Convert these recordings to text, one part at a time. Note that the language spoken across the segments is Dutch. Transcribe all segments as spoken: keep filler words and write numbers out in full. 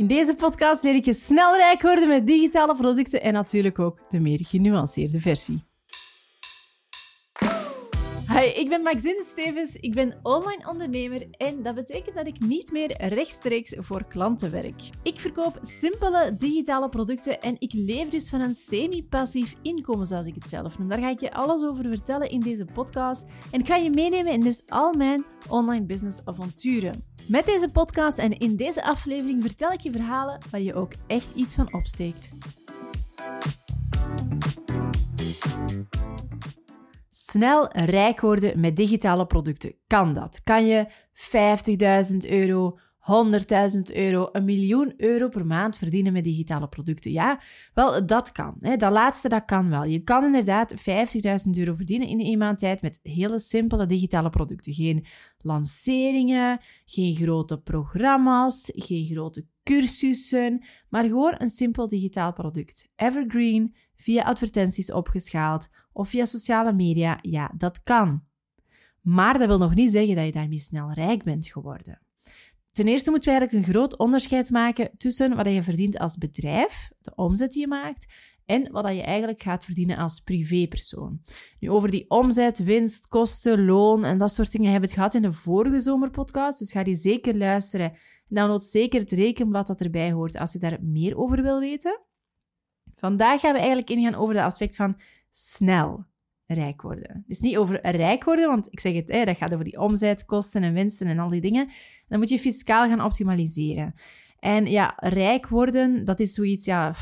In deze podcast leer ik je snel rijk worden met digitale producten en natuurlijk ook de meer genuanceerde versie. Hi, ik ben Maxine Stevens, ik ben online ondernemer en dat betekent dat ik niet meer rechtstreeks voor klanten werk. Ik verkoop simpele digitale producten en ik leef dus van een semi-passief inkomen, zoals ik het zelf noem. Daar ga ik je alles over vertellen in deze podcast en ik ga je meenemen in dus al mijn online business avonturen. Met deze podcast en in deze aflevering vertel ik je verhalen waar je ook echt iets van opsteekt. Snel rijk worden met digitale producten. Kan dat? Kan je vijftigduizend euro, honderdduizend euro, een miljoen euro per maand verdienen met digitale producten? Ja, wel, dat kan. Hè. Dat laatste, dat kan wel. Je kan inderdaad vijftigduizend euro verdienen in één maand tijd met hele simpele digitale producten. Geen lanceringen, geen grote programma's, geen grote cursussen, maar gewoon een simpel digitaal product. Evergreen, via advertenties opgeschaald of via sociale media, ja, dat kan. Maar dat wil nog niet zeggen dat je daarmee snel rijk bent geworden. Ten eerste moeten we eigenlijk een groot onderscheid maken tussen wat je verdient als bedrijf, de omzet die je maakt, en wat je eigenlijk gaat verdienen als privépersoon. Nu, over die omzet, winst, kosten, loon en dat soort dingen hebben we het gehad in de vorige zomerpodcast, dus ga die zeker luisteren. Download zeker het rekenblad dat erbij hoort als je daar meer over wil weten. Vandaag gaan we eigenlijk ingaan over het aspect van snel rijk worden. Dus niet over rijk worden, want ik zeg het, hè, dat gaat over die omzet, kosten en winsten en al die dingen. Dan moet je fiscaal gaan optimaliseren. En ja, rijk worden, dat is zoiets, ja...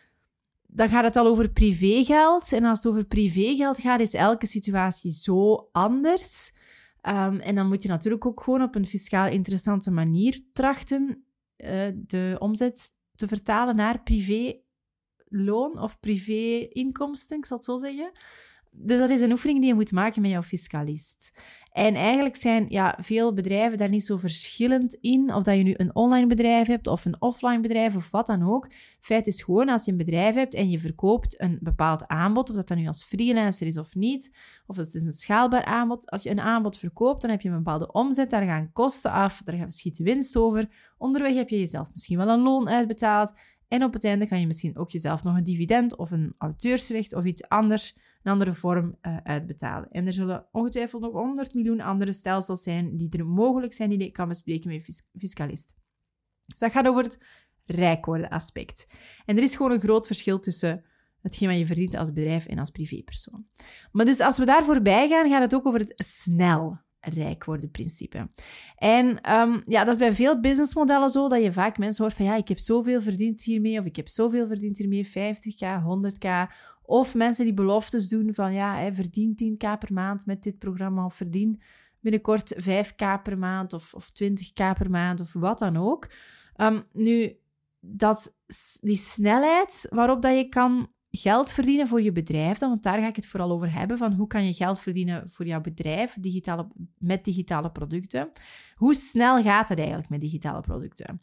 Dan gaat het al over privégeld. En als het over privégeld gaat, is elke situatie zo anders. Um, en dan moet je natuurlijk ook gewoon op een fiscaal interessante manier trachten uh, de omzet te vertalen naar privéloon of privé-inkomsten, ik zal het zo zeggen. Dus dat is een oefening die je moet maken met jouw fiscalist. En eigenlijk zijn ja, veel bedrijven daar niet zo verschillend in, of dat je nu een online bedrijf hebt of een offline bedrijf of wat dan ook. Feit is gewoon, als je een bedrijf hebt en je verkoopt een bepaald aanbod, of dat dan nu als freelancer is of niet, of het is een schaalbaar aanbod. Als je een aanbod verkoopt, dan heb je een bepaalde omzet, daar gaan kosten af, daar schiet winst over. Onderweg heb je jezelf misschien wel een loon uitbetaald en op het einde kan je misschien ook jezelf nog een dividend of een auteursrecht of iets anders, een andere vorm uh, uitbetalen. En er zullen ongetwijfeld nog honderd miljoen andere stelsels zijn die er mogelijk zijn, die je kan bespreken met je fis- fiscalist. Dus dat gaat over het rijk worden aspect. En er is gewoon een groot verschil tussen hetgeen wat je verdient als bedrijf en als privépersoon. Maar dus als we daar voorbij gaan, gaat het ook over het snel rijk worden principe. En um, ja, dat is bij veel businessmodellen zo, dat je vaak mensen hoort van ja, ik heb zoveel verdiend hiermee, of ik heb zoveel verdiend hiermee, vijftig k, honderd k... Of mensen die beloftes doen van, ja, hè, verdien tien k per maand met dit programma, of verdien binnenkort vijf k per maand, of, of twintig k per maand, of wat dan ook. Um, nu, dat, die snelheid waarop dat je kan geld verdienen voor je bedrijf, dan, want daar ga ik het vooral over hebben, van hoe kan je geld verdienen voor jouw bedrijf digitale, met digitale producten. Hoe snel gaat het eigenlijk met digitale producten?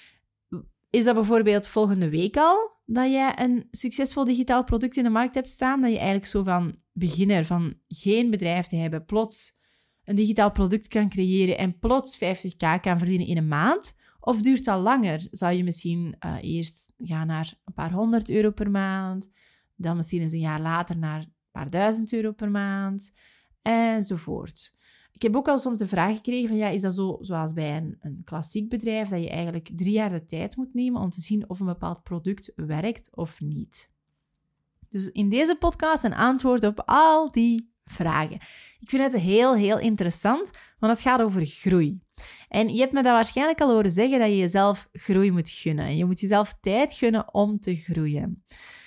Is dat bijvoorbeeld volgende week al, dat je een succesvol digitaal product in de markt hebt staan, dat je eigenlijk zo van beginner, van geen bedrijf te hebben, plots een digitaal product kan creëren en plots vijftig k kan verdienen in een maand? Of duurt dat langer? Zou je misschien uh, eerst gaan naar een paar honderd euro per maand, dan misschien eens een jaar later naar een paar duizend euro per maand, enzovoort. Ik heb ook al soms de vraag gekregen van, ja, is dat zo zoals bij een, een klassiek bedrijf, dat je eigenlijk drie jaar de tijd moet nemen om te zien of een bepaald product werkt of niet? Dus in deze podcast een antwoord op al die vragen. Ik vind het heel, heel interessant, want het gaat over groei. En je hebt me dat waarschijnlijk al horen zeggen, dat je jezelf groei moet gunnen. Je moet jezelf tijd gunnen om te groeien.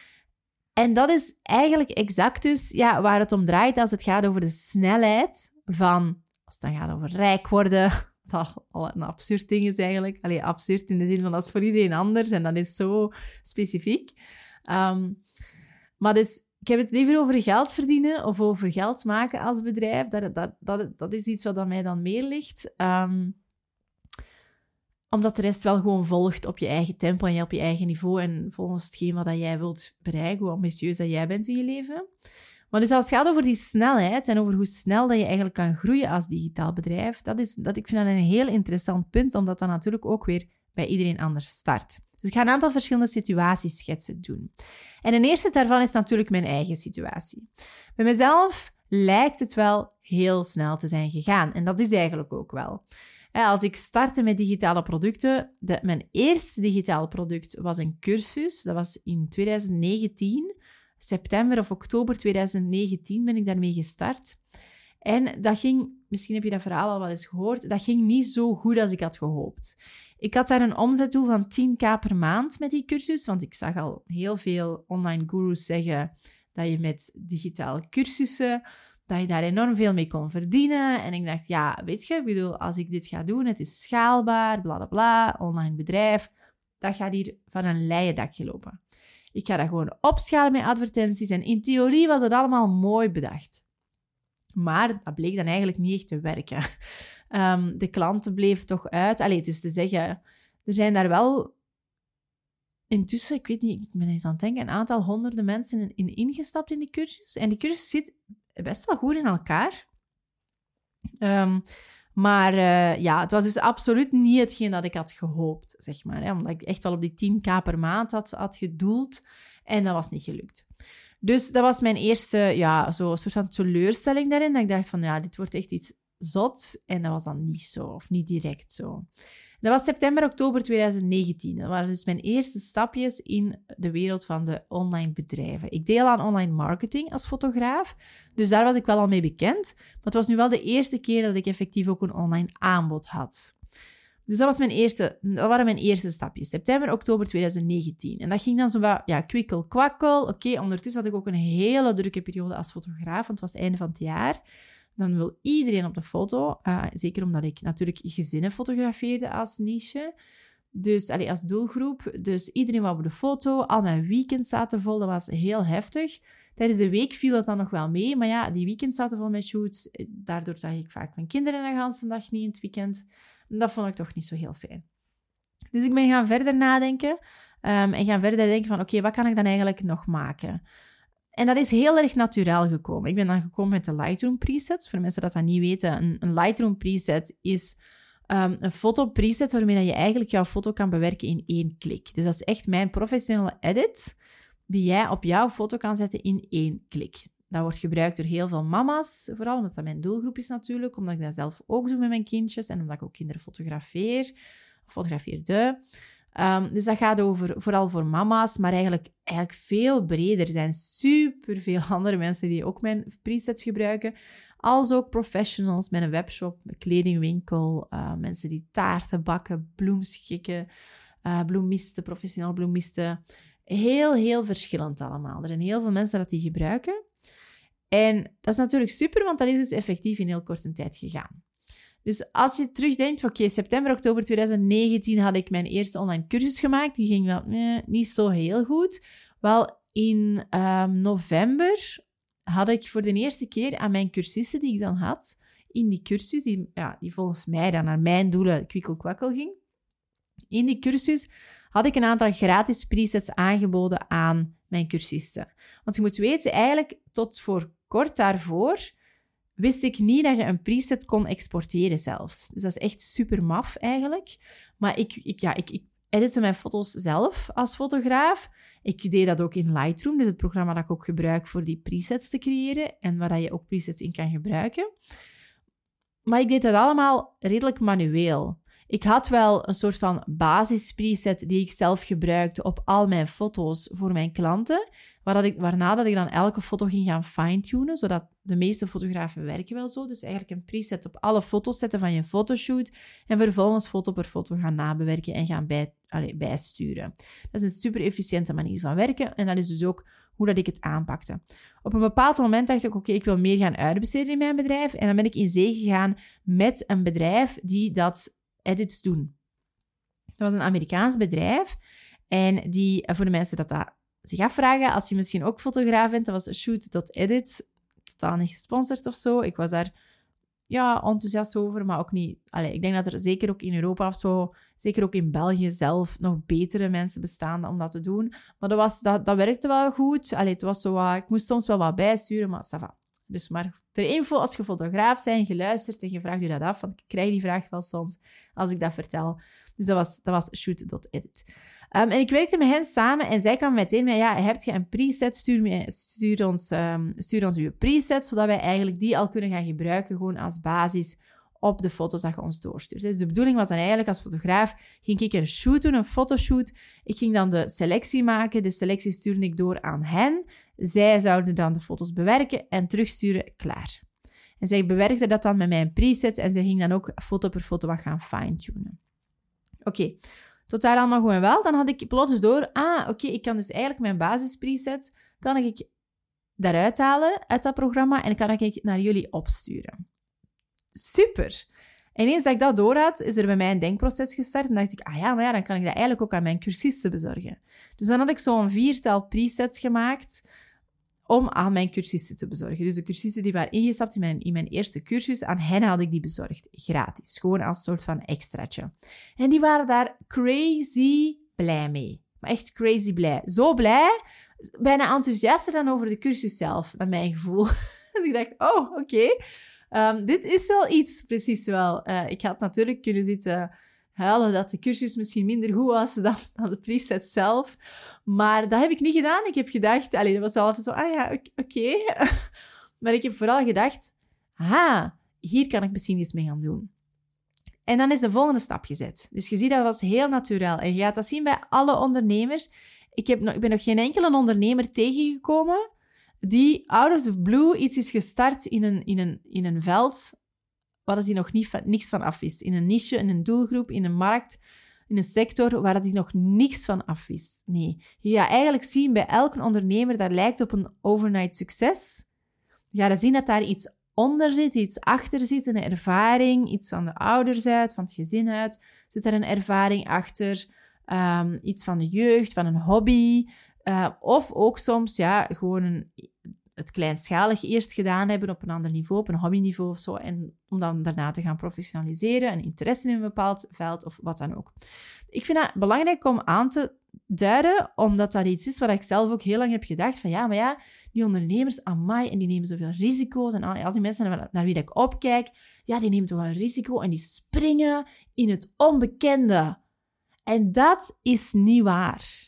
En dat is eigenlijk exact dus ja, waar het om draait als het gaat over de snelheid van, als het dan gaat over rijk worden, dat al een absurd ding is eigenlijk. Allee, absurd in de zin van dat is voor iedereen anders en dat is zo specifiek. Um, maar dus, ik heb het liever over geld verdienen of over geld maken als bedrijf. Dat, dat, dat, dat is iets wat aan mij dan meer ligt. Um, omdat de rest wel gewoon volgt op je eigen tempo en je op je eigen niveau en volgens hetgeen wat jij wilt bereiken, hoe ambitieus dat jij bent in je leven. Maar dus als het gaat over die snelheid en over hoe snel dat je eigenlijk kan groeien als digitaal bedrijf, dat is, dat, ik vind dat een heel interessant punt, omdat dat natuurlijk ook weer bij iedereen anders start. Dus ik ga een aantal verschillende situatieschetsen doen. En een eerste daarvan is natuurlijk mijn eigen situatie. Bij mezelf lijkt het wel heel snel te zijn gegaan. En dat is eigenlijk ook wel. Als ik startte met digitale producten, de, mijn eerste digitale product was een cursus. Dat was in twintig negentien. September of oktober twintig negentien ben ik daarmee gestart. En dat ging, misschien heb je dat verhaal al wel eens gehoord, dat ging niet zo goed als ik had gehoopt. Ik had daar een omzetdoel van tienduizend per maand met die cursus, want ik zag al heel veel online gurus zeggen dat je met digitale cursussen, dat je daar enorm veel mee kon verdienen. En ik dacht, ja, weet je, ik bedoel, als ik dit ga doen, het is schaalbaar, bla bla bla, online bedrijf, dat gaat hier van een leien dakje lopen. Ik ga dat gewoon opschalen met advertenties en in theorie was het allemaal mooi bedacht. Maar dat bleek dan eigenlijk niet echt te werken. Um, de klanten bleven toch uit. Allee, het is te zeggen, er zijn daar wel intussen, ik weet niet, ik ben eens aan het denken, een aantal honderden mensen in, in ingestapt in die cursus. En die cursus zit best wel goed in elkaar. Um, maar uh, ja, het was dus absoluut niet hetgeen dat ik had gehoopt, zeg maar. Hè, omdat ik echt wel op die tienduizend per maand had, had gedoeld. En dat was niet gelukt. Dus dat was mijn eerste, ja, zo, soort van teleurstelling daarin. Dat ik dacht van, ja, dit wordt echt iets zot. En dat was dan niet zo, of niet direct zo. Dat was september, oktober twintig negentien. Dat waren dus mijn eerste stapjes in de wereld van de online bedrijven. Ik deed al aan online marketing als fotograaf, dus daar was ik wel al mee bekend. Maar het was nu wel de eerste keer dat ik effectief ook een online aanbod had. Dus dat, was mijn eerste, dat waren mijn eerste stapjes. September, oktober twintig negentien. En dat ging dan zo wat, ja, kwikkel, kwakkel. Oké, okay, ondertussen had ik ook een hele drukke periode als fotograaf, want het was het einde van het jaar. Dan wil iedereen op de foto. Uh, zeker omdat ik natuurlijk gezinnen fotografeerde als niche. Dus allee, als doelgroep. Dus iedereen wou op de foto. Al mijn weekends zaten vol. Dat was heel heftig. Tijdens de week viel dat dan nog wel mee. Maar ja, die weekends zaten vol met shoots. Daardoor zag ik vaak mijn kinderen de hele dag niet in het weekend. Dat vond ik toch niet zo heel fijn. Dus ik ben gaan verder nadenken. Um, en gaan verder denken van... Oké, okay, wat kan ik dan eigenlijk nog maken? En dat is heel erg natuurlijk gekomen. Ik ben dan gekomen met de Lightroom presets. Voor mensen dat dat niet weten, een, een Lightroom preset is um, een foto preset waarmee je eigenlijk jouw foto kan bewerken in één klik. Dus dat is echt mijn professionele edit die jij op jouw foto kan zetten in één klik. Dat wordt gebruikt door heel veel mama's, vooral omdat dat mijn doelgroep is natuurlijk, omdat ik dat zelf ook doe met mijn kindjes en omdat ik ook kinderen fotografeer, fotografeerde. Um, dus dat gaat over, vooral voor mama's, maar eigenlijk, eigenlijk veel breder. Er zijn superveel andere mensen die ook mijn presets gebruiken. Als ook professionals met een webshop, een kledingwinkel, uh, mensen die taarten bakken, bloemschikken, uh, bloemisten, professioneel bloemisten. Heel, heel verschillend allemaal. Er zijn heel veel mensen dat die gebruiken. En dat is natuurlijk super, want dat is dus effectief in heel korte tijd gegaan. Dus als je terugdenkt, oké, okay, september, oktober twintig negentien had ik mijn eerste online cursus gemaakt. Die ging wel eh, niet zo heel goed. Wel, in um, november had ik voor de eerste keer aan mijn cursisten die ik dan had, in die cursus, die, ja, die volgens mij dan naar mijn doelen kwikkel-kwakkel ging, in die cursus had ik een aantal gratis presets aangeboden aan mijn cursisten. Want je moet weten, eigenlijk tot voor kort daarvoor wist ik niet dat je een preset kon exporteren zelfs. Dus dat is echt super maf eigenlijk. Maar ik, ik, ja, ik, ik editte mijn foto's zelf als fotograaf. Ik deed dat ook in Lightroom, dus het programma dat ik ook gebruik voor die presets te creëren en waar je ook presets in kan gebruiken. Maar ik deed dat allemaal redelijk manueel. Ik had wel een soort van basispreset die ik zelf gebruikte op al mijn foto's voor mijn klanten, waar ik, waarna dat ik dan elke foto ging gaan fine-tunen, zodat de meeste fotografen werken wel zo. Dus eigenlijk een preset op alle foto's zetten van je fotoshoot en vervolgens foto per foto gaan nabewerken en gaan bij, allez, bijsturen. Dat is een super efficiënte manier van werken en dat is dus ook hoe dat ik het aanpakte. Op een bepaald moment dacht ik, oké, okay, ik wil meer gaan uitbesteden in mijn bedrijf en dan ben ik in zee gegaan met een bedrijf die dat edits doen. Dat was een Amerikaans bedrijf en die, voor de mensen dat dat zich afvragen, als je misschien ook fotograaf bent, dat was shoot dot edit, totaal niet gesponsord of zo. Ik was daar ja, enthousiast over, maar ook niet... Allee, ik denk dat er zeker ook in Europa of zo, zeker ook in België zelf, nog betere mensen bestaan om dat te doen. Maar dat, was, dat, dat werkte wel goed. Allee, het was zo wat, ik moest soms wel wat bijsturen, maar ça va. Dus maar ter info, als je fotograaf bent, je luistert en je vraagt je dat af, want ik krijg die vraag wel soms als ik dat vertel. Dus dat was, dat was shoot dot edit. Um, en ik werkte met hen samen en zij kwam meteen met, ja, heb je een preset, stuur, me, stuur, ons, um, stuur ons uw preset, zodat wij eigenlijk die al kunnen gaan gebruiken gewoon als basis op de foto's dat je ons doorstuurt. Dus de bedoeling was dan eigenlijk, als fotograaf, ging ik een shoot doen, een fotoshoot. Ik ging dan de selectie maken. De selectie stuurde ik door aan hen. Zij zouden dan de foto's bewerken en terugsturen, klaar. En zij bewerkte dat dan met mijn presets en zij ging dan ook foto per foto wat gaan fine-tunen. Oké, okay. Tot daar allemaal goed en wel. Dan had ik plots door, ah, oké, okay, ik kan dus eigenlijk mijn basispreset, kan ik daaruit halen, uit dat programma, en kan ik naar jullie opsturen. Super! En eens dat ik dat door had, is er bij mij een denkproces gestart. En dacht ik, ah ja, maar ja, dan kan ik dat eigenlijk ook aan mijn cursisten bezorgen. Dus dan had ik zo'n viertal presets gemaakt om aan mijn cursisten te bezorgen. Dus de cursisten die waren ingestapt in mijn, in mijn eerste cursus, aan hen had ik die bezorgd. Gratis. Gewoon als soort van extraatje. En die waren daar crazy blij mee. Maar echt crazy blij. Zo blij, bijna enthousiaster dan over de cursus zelf, naar mijn gevoel. Dus ik dacht, oh, oké. Okay. Um, dit is wel iets, precies wel. Uh, ik had natuurlijk kunnen zitten huilen dat de cursus misschien minder goed was dan, dan de preset zelf. Maar dat heb ik niet gedaan. Ik heb gedacht, allee, dat was wel even zo, ah ja, oké. Okay. Maar ik heb vooral gedacht, aha, hier kan ik misschien iets mee gaan doen. En dan is de volgende stap gezet. Dus je ziet, dat was heel natuurlijk. En je gaat dat zien bij alle ondernemers. Ik, heb nog, ik ben nog geen enkele ondernemer tegengekomen die out of the blue iets is gestart in een, in een, in een veld waar hij nog niet van, niks van afwist. In een niche, in een doelgroep, in een markt, in een sector waar hij nog niks van afwist. Nee, je gaat eigenlijk zien bij elke ondernemer dat lijkt op een overnight succes. Je gaat zien dat daar iets onder zit, iets achter zit, een ervaring, iets van de ouders uit, van het gezin uit. Zit er een ervaring achter, um, iets van de jeugd, van een hobby. Uh, of ook soms ja, gewoon een, het kleinschalig eerst gedaan hebben op een ander niveau, op een hobbyniveau of zo, en om dan daarna te gaan professionaliseren, een interesse in een bepaald veld of wat dan ook. Ik vind dat belangrijk om aan te duiden, omdat dat iets is wat ik zelf ook heel lang heb gedacht, van ja, maar ja, die ondernemers, amai, en die nemen zoveel risico's, en al, al die mensen naar, naar wie ik opkijk, ja, die nemen toch een risico en die springen in het onbekende. En dat is niet waar.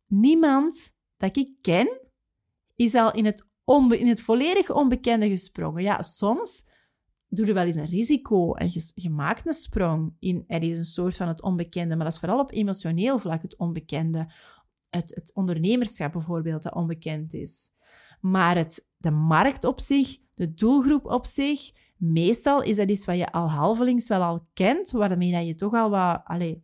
Niemand dat ik ken, is al in het, onbe- in het volledig onbekende gesprongen. Ja, soms doe je wel eens een risico en je, je maakt een sprong in er is een soort van het onbekende, maar dat is vooral op emotioneel vlak het onbekende. Het, het ondernemerschap bijvoorbeeld dat onbekend is. Maar het, de markt op zich, de doelgroep op zich, meestal is dat iets wat je al halvelings wel al kent, waarmee je toch al wat allez,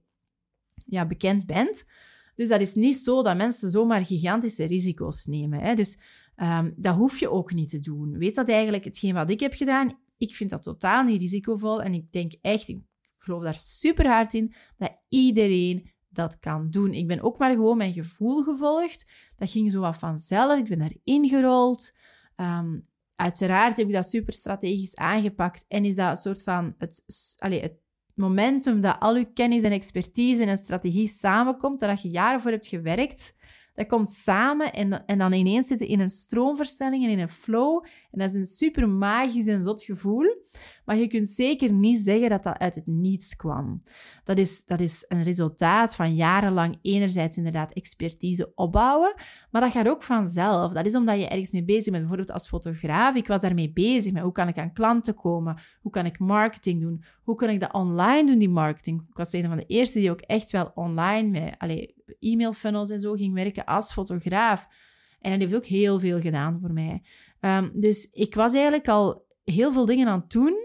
ja, bekend bent. Dus dat is niet zo dat mensen zomaar gigantische risico's nemen. Hè? Dus um, dat hoef je ook niet te doen. Weet dat eigenlijk hetgeen wat ik heb gedaan, ik vind dat totaal niet risicovol. En ik denk echt, ik geloof daar super hard in, dat iedereen dat kan doen. Ik ben ook maar gewoon mijn gevoel gevolgd. Dat ging zo wat vanzelf. Ik ben daarin gerold. Um, uiteraard heb ik dat super strategisch aangepakt. En is dat een soort van het, allez, het momentum dat al je kennis en expertise en strategie samenkomt, dat je jaren voor hebt gewerkt, dat komt samen en, en dan ineens zitten in een stroomversnelling en in een flow. En dat is een super magisch en zot gevoel. Maar je kunt zeker niet zeggen dat dat uit het niets kwam. Dat is, dat is een resultaat van jarenlang enerzijds inderdaad expertise opbouwen, maar dat gaat ook vanzelf. Dat is omdat je ergens mee bezig bent. Bijvoorbeeld als fotograaf, ik was daarmee bezig met hoe kan ik aan klanten komen, hoe kan ik marketing doen, hoe kan ik dat online doen, die marketing. Ik was een van de eerste die ook echt wel online met allez, e-mail funnels en zo ging werken als fotograaf. En dat heeft ook heel veel gedaan voor mij. Um, dus ik was eigenlijk al heel veel dingen aan het doen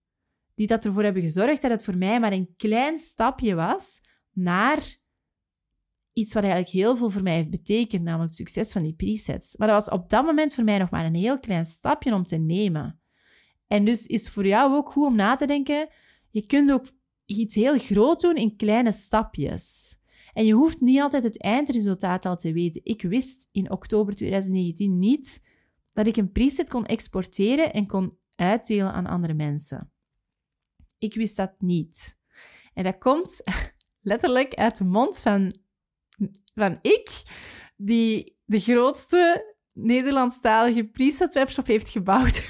die dat ervoor hebben gezorgd dat het voor mij maar een klein stapje was naar iets wat eigenlijk heel veel voor mij heeft betekend, namelijk het succes van die presets. Maar dat was op dat moment voor mij nog maar een heel klein stapje om te nemen. En dus is voor jou ook goed om na te denken, je kunt ook iets heel groot doen in kleine stapjes. En je hoeft niet altijd het eindresultaat al te weten. Ik wist in oktober twintig negentien niet dat ik een preset kon exporteren en kon uitdelen aan andere mensen. Ik wist dat niet. En dat komt letterlijk uit de mond van, van ik, die de grootste Nederlandstalige preset webshop heeft gebouwd.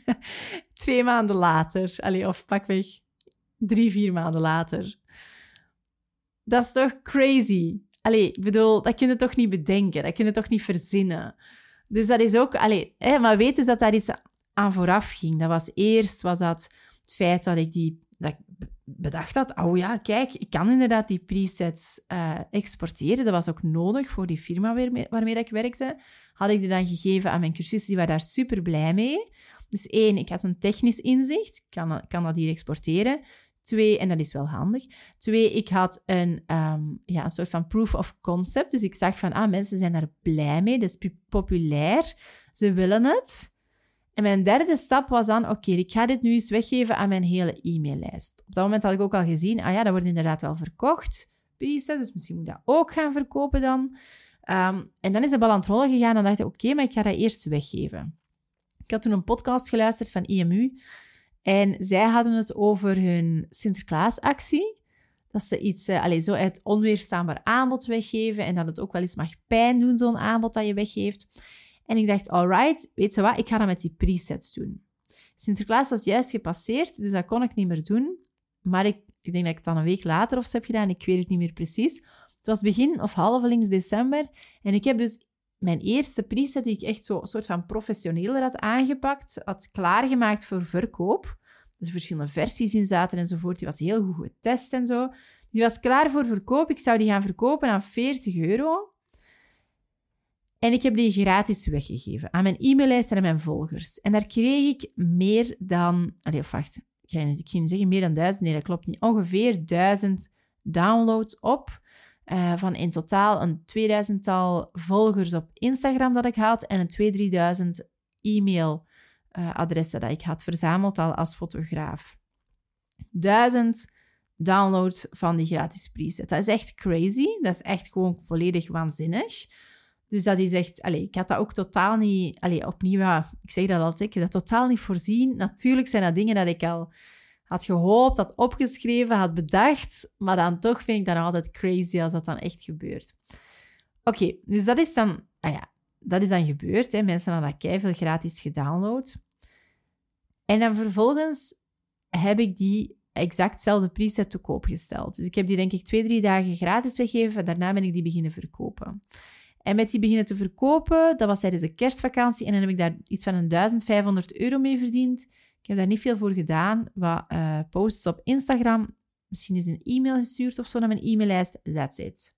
Twee maanden later. Allee, of pakweg drie, vier maanden later. Dat is toch crazy? allee, ik bedoel, dat kun je toch niet bedenken. Dat kun je toch niet verzinnen. Dus dat is ook... Allee, hè, maar weet dus dat daar iets aan vooraf ging. Dat was eerst was dat het feit dat ik die... Dat ik bedacht had, oh ja, kijk, ik kan inderdaad die presets uh, exporteren. Dat was ook nodig voor die firma waarmee, waarmee dat ik werkte. Had ik die dan gegeven aan mijn cursisten, die waren daar super blij mee. Dus één, ik had een technisch inzicht. Ik kan, kan dat hier exporteren. Twee, en dat is wel handig. Twee, ik had een, um, ja, een soort van proof of concept. Dus ik zag van, ah, mensen zijn daar blij mee. Dat is populair. Ze willen het. En mijn derde stap was dan, oké, okay, ik ga dit nu eens weggeven aan mijn hele e-maillijst. Op dat moment had ik ook al gezien, ah ja, dat wordt inderdaad wel verkocht. Presets, dus misschien moet ik dat ook gaan verkopen dan. Um, en dan is de bal aan het rollen gegaan en dacht ik, oké, okay, maar ik ga dat eerst weggeven. Ik had toen een podcast geluisterd van I M U en zij hadden het over hun Sinterklaasactie. Dat ze iets, uh, allez, zo uit onweerstaanbaar aanbod weggeven en dat het ook wel eens mag pijn doen, zo'n aanbod dat je weggeeft. En ik dacht, alright, weet je wat, ik ga dat met die presets doen. Sinterklaas was juist gepasseerd, dus dat kon ik niet meer doen. Maar ik, ik denk dat ik het dan een week later of zo heb gedaan, ik weet het niet meer precies. Het was begin of halverwege december en ik heb dus mijn eerste preset die ik echt zo een soort van professioneler had aangepakt, had klaargemaakt voor verkoop. Er verschillende versies in zaten enzovoort. Die was heel goed getest en zo. Die was klaar voor verkoop. Ik zou die gaan verkopen aan veertig euro. En ik heb die gratis weggegeven aan mijn e-maillijst en aan mijn volgers. En daar kreeg ik meer dan... Allee, wacht. Ik ging zeggen meer dan duizend. Nee, dat klopt niet. Ongeveer duizend downloads op. Uh, van in totaal een tweeduizendtal volgers op Instagram dat ik had. En een tweeduizend, drieduizend e-mailadressen dat ik had verzameld al als fotograaf. Duizend downloads van die gratis preset. Dat is echt crazy. Dat is echt gewoon volledig waanzinnig. Dus dat is echt... Allez, ik had dat ook totaal niet... Allez, opnieuw, ja, ik zeg dat altijd, ik heb dat totaal niet voorzien. Natuurlijk zijn dat dingen dat ik al had gehoopt, had opgeschreven, had bedacht. Maar dan toch vind ik dat nog altijd crazy als dat dan echt gebeurt. Oké, okay, dus dat is dan... Ah ja, dat is dan gebeurd. Hè. Mensen hadden dat keiveel gratis gedownload. En dan vervolgens heb ik die exact dezelfde preset te koop gesteld. Dus ik heb die denk ik twee, drie dagen gratis weggegeven. Daarna ben ik die beginnen verkopen. En met die beginnen te verkopen, dat was tijdens de kerstvakantie. En dan heb ik daar iets van een duizend vijfhonderd euro mee verdiend. Ik heb daar niet veel voor gedaan. Wat uh, posts op Instagram. Misschien is een e-mail gestuurd of zo naar mijn e-maillijst. That's it.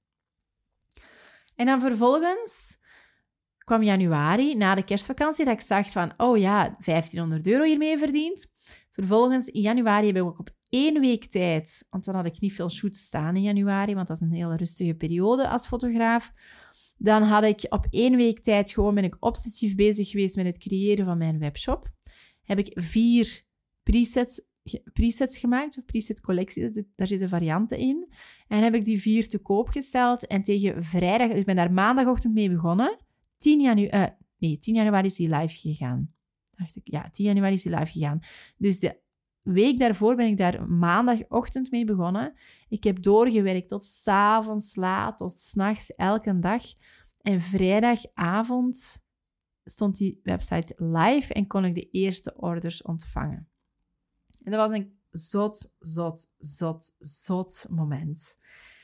En dan vervolgens kwam januari, na de kerstvakantie, dat ik zag van, oh ja, vijftienhonderd euro hiermee verdiend. Vervolgens in januari heb ik ook op één week tijd, want dan had ik niet veel shoots staan in januari, want dat is een hele rustige periode als fotograaf. Dan had ik op één week tijd gewoon, ben ik obsessief bezig geweest met het creëren van mijn webshop. Heb ik vier presets, presets gemaakt, of preset collecties, daar zitten varianten in. En heb ik die vier te koop gesteld. En tegen vrijdag, ik ben daar maandagochtend mee begonnen. tien januari, uh, nee, tien januari is die live gegaan. Dacht ik, ja, tien januari is die live gegaan. Dus de week daarvoor ben ik daar maandagochtend mee begonnen. Ik heb doorgewerkt tot 's avonds laat, tot 's nachts, elke dag. En vrijdagavond stond die website live en kon ik de eerste orders ontvangen. En dat was een zot, zot, zot, zot moment.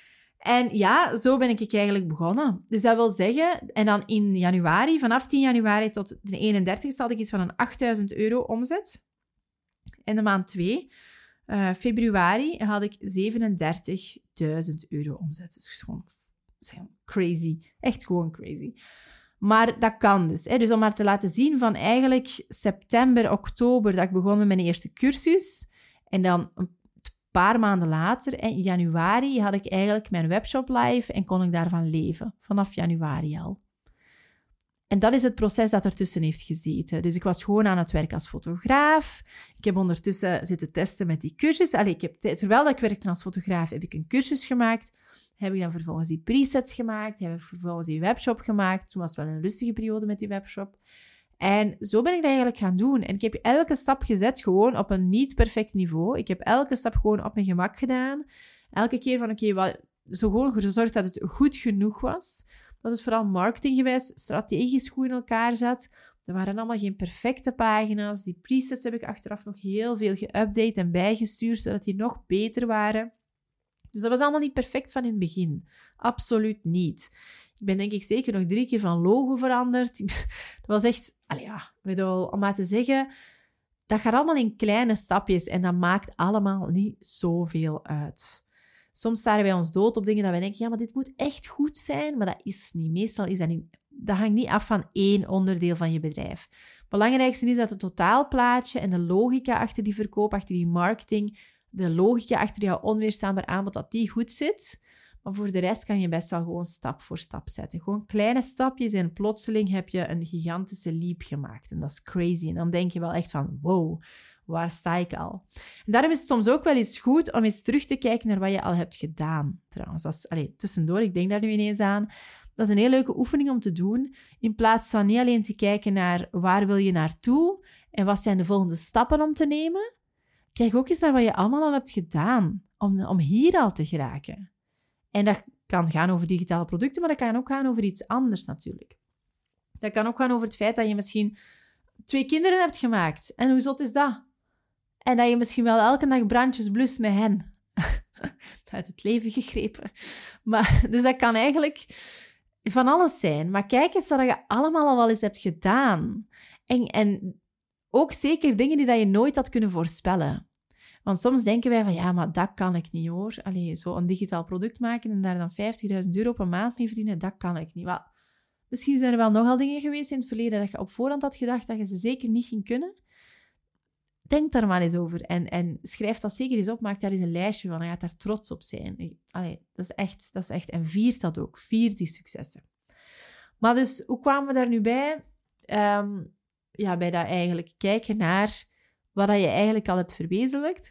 En ja, zo ben ik eigenlijk begonnen. Dus dat wil zeggen, en dan in januari, vanaf tien januari tot de eenendertigste had ik iets van een achttduizend euro omzet. En de maand twee, uh, februari, had ik zevenendertigduizend euro omzet. Dus gewoon crazy. Echt gewoon crazy. Maar dat kan dus. Hè. Dus om maar te laten zien van eigenlijk september, oktober, dat ik begon met mijn eerste cursus. En dan een paar maanden later, in januari, had ik eigenlijk mijn webshop live en kon ik daarvan leven. Vanaf januari al. En dat is het proces dat ertussen heeft gezeten. Dus ik was gewoon aan het werk als fotograaf. Ik heb ondertussen zitten testen met die cursus. Allee, ik heb, terwijl ik werkte als fotograaf, heb ik een cursus gemaakt. Heb ik dan vervolgens die presets gemaakt. Heb ik vervolgens die webshop gemaakt. Toen was het wel een rustige periode met die webshop. En zo ben ik dat eigenlijk gaan doen. En ik heb elke stap gezet gewoon op een niet perfect niveau. Ik heb elke stap gewoon op mijn gemak gedaan. Elke keer van, oké, okay, zo gewoon gezorgd dat het goed genoeg was. Dat het vooral marketinggewijs strategisch goed in elkaar zat. Er waren allemaal geen perfecte pagina's. Die presets heb ik achteraf nog heel veel geüpdate en bijgestuurd, zodat die nog beter waren. Dus dat was allemaal niet perfect van in het begin. Absoluut niet. Ik ben denk ik zeker nog drie keer van logo veranderd. Dat was echt... Allee, ja, bedoel, om maar te zeggen... Dat gaat allemaal in kleine stapjes en dat maakt allemaal niet zoveel uit. Soms staren wij ons dood op dingen dat wij denken, ja, maar dit moet echt goed zijn, maar dat is niet. Meestal is dat niet... Dat hangt niet af van één onderdeel van je bedrijf. Het belangrijkste is dat het totaalplaatje en de logica achter die verkoop, achter die marketing, de logica achter jouw onweerstaanbaar aanbod, dat die goed zit. Maar voor de rest kan je best wel gewoon stap voor stap zetten. Gewoon kleine stapjes en plotseling heb je een gigantische leap gemaakt. En dat is crazy. En dan denk je wel echt van, wow, waar sta ik al? En daarom is het soms ook wel eens goed om eens terug te kijken naar wat je al hebt gedaan. Trouwens, dat is, allez, tussendoor, ik denk daar nu ineens aan. Dat is een heel leuke oefening om te doen. In plaats van niet alleen te kijken naar waar wil je naartoe en wat zijn de volgende stappen om te nemen. Kijk ook eens naar wat je allemaal al hebt gedaan om, om hier al te geraken. En dat kan gaan over digitale producten, maar dat kan ook gaan over iets anders natuurlijk. Dat kan ook gaan over het feit dat je misschien twee kinderen hebt gemaakt. En hoe zot is dat? En dat je misschien wel elke dag brandjes blust met hen. Uit het leven gegrepen. Maar, dus dat kan eigenlijk van alles zijn. Maar kijk eens wat je allemaal al wel eens hebt gedaan. En, en ook zeker dingen die dat je nooit had kunnen voorspellen. Want soms denken wij van, ja, maar dat kan ik niet, hoor. Allee, zo een digitaal product maken en daar dan vijftigduizend euro per maand mee verdienen, dat kan ik niet. Wel, misschien zijn er wel nogal dingen geweest in het verleden dat je op voorhand had gedacht dat je ze zeker niet ging kunnen. Denk daar maar eens over en, en schrijf dat zeker eens op. Maak daar eens een lijstje van. Je gaat daar trots op zijn. Allee, dat is echt, dat is echt. En vier dat ook. Vier die successen. Maar dus, hoe kwamen we daar nu bij? Um, ja, bij dat eigenlijk kijken naar wat je eigenlijk al hebt verwezenlijkt.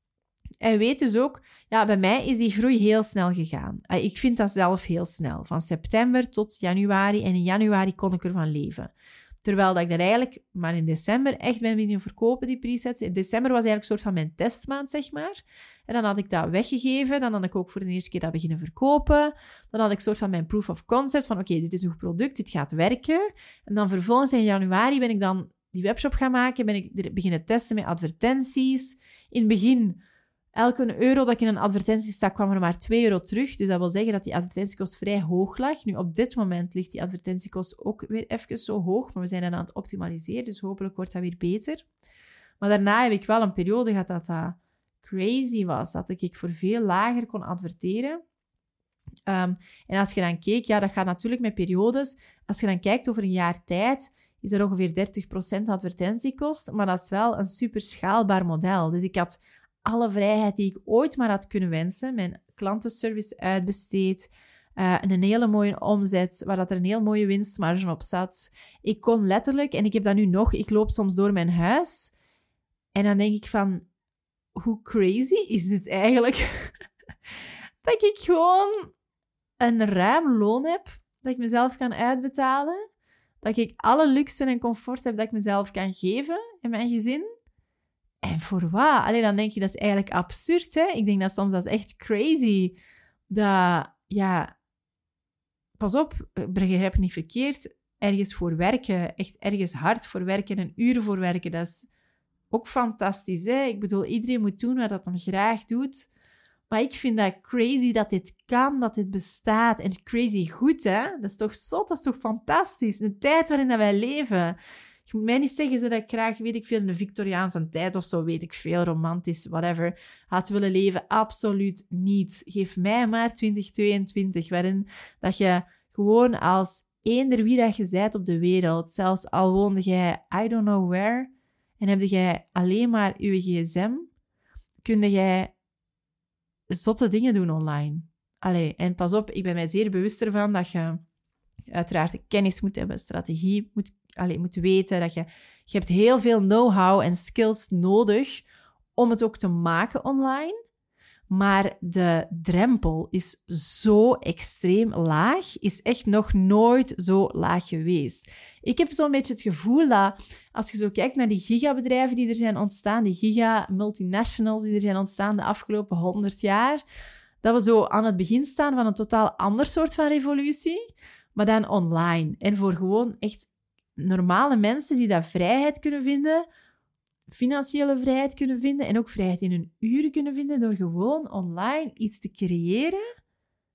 En weet dus ook, ja, bij mij is die groei heel snel gegaan. Ik vind dat zelf heel snel. Van september tot januari. En in januari kon ik ervan leven. Terwijl dat ik er eigenlijk maar in december echt ben beginnen verkopen, die presets. In december was eigenlijk een soort van mijn testmaand, zeg maar. En dan had ik dat weggegeven. Dan had ik ook voor de eerste keer dat beginnen verkopen. Dan had ik een soort van mijn proof of concept. Van oké, okay, dit is een goed product, dit gaat werken. En dan vervolgens in januari ben ik dan die webshop gaan maken. Ben ik beginnen testen met advertenties. In het begin... Elke euro dat ik in een advertentie stak, kwam er maar twee euro terug. Dus dat wil zeggen dat die advertentiekost vrij hoog lag. Nu, op dit moment ligt die advertentiekost ook weer even zo hoog. Maar we zijn dan aan het optimaliseren, dus hopelijk wordt dat weer beter. Maar daarna heb ik wel een periode gehad dat dat crazy was. Dat ik voor veel lager kon adverteren. Um, en als je dan keek, ja, dat gaat natuurlijk met periodes. Als je dan kijkt over een jaar tijd, is er ongeveer dertig procent advertentiekost. Maar dat is wel een super schaalbaar model. Dus ik had... alle vrijheid die ik ooit maar had kunnen wensen. Mijn klantenservice uitbesteed. Uh, een hele mooie omzet, waar dat er een heel mooie winstmarge op zat. Ik kon letterlijk, en ik heb dat nu nog, ik loop soms door mijn huis. En dan denk ik van, hoe crazy is dit eigenlijk? Dat ik gewoon een ruim loon heb, dat ik mezelf kan uitbetalen. Dat ik alle luxe en comfort heb dat ik mezelf kan geven en mijn gezin. En voor wat? Allee, dan denk je, dat is eigenlijk absurd, hè? Ik denk dat soms, dat is echt crazy. Dat, ja... Pas op, begrijp me niet verkeerd. Ergens voor werken, echt ergens hard voor werken en uren voor werken, dat is ook fantastisch, hè? Ik bedoel, iedereen moet doen wat hij hem graag doet. Maar ik vind dat crazy dat dit kan, dat dit bestaat. En crazy goed, hè? Dat is toch zot, dat is toch fantastisch? De tijd waarin dat wij leven... Je moet mij niet zeggen dat ik graag, weet ik veel, in de Victoriaanse tijd of zo, weet ik veel, romantisch, whatever, had willen leven. Absoluut niet. Geef mij maar twintig tweeëntwintig, waarin dat je gewoon als eender wie dat je bent op de wereld, zelfs al woonde jij I don't know where, en heb jij alleen maar je gsm, kun jij zotte dingen doen online. Allee, en pas op, ik ben mij zeer bewust ervan dat je uiteraard kennis moet hebben, strategie moet Allee, moet weten dat je... Je hebt heel veel know-how en skills nodig om het ook te maken online. Maar de drempel is zo extreem laag. Is echt nog nooit zo laag geweest. Ik heb zo'n beetje het gevoel dat... Als je zo kijkt naar die gigabedrijven die er zijn ontstaan, die giga-multinationals die er zijn ontstaan de afgelopen honderd jaar, dat we zo aan het begin staan van een totaal ander soort van revolutie, maar dan online. En voor gewoon echt... normale mensen die dat vrijheid kunnen vinden financiële vrijheid kunnen vinden en ook vrijheid in hun uren kunnen vinden door gewoon online iets te creëren,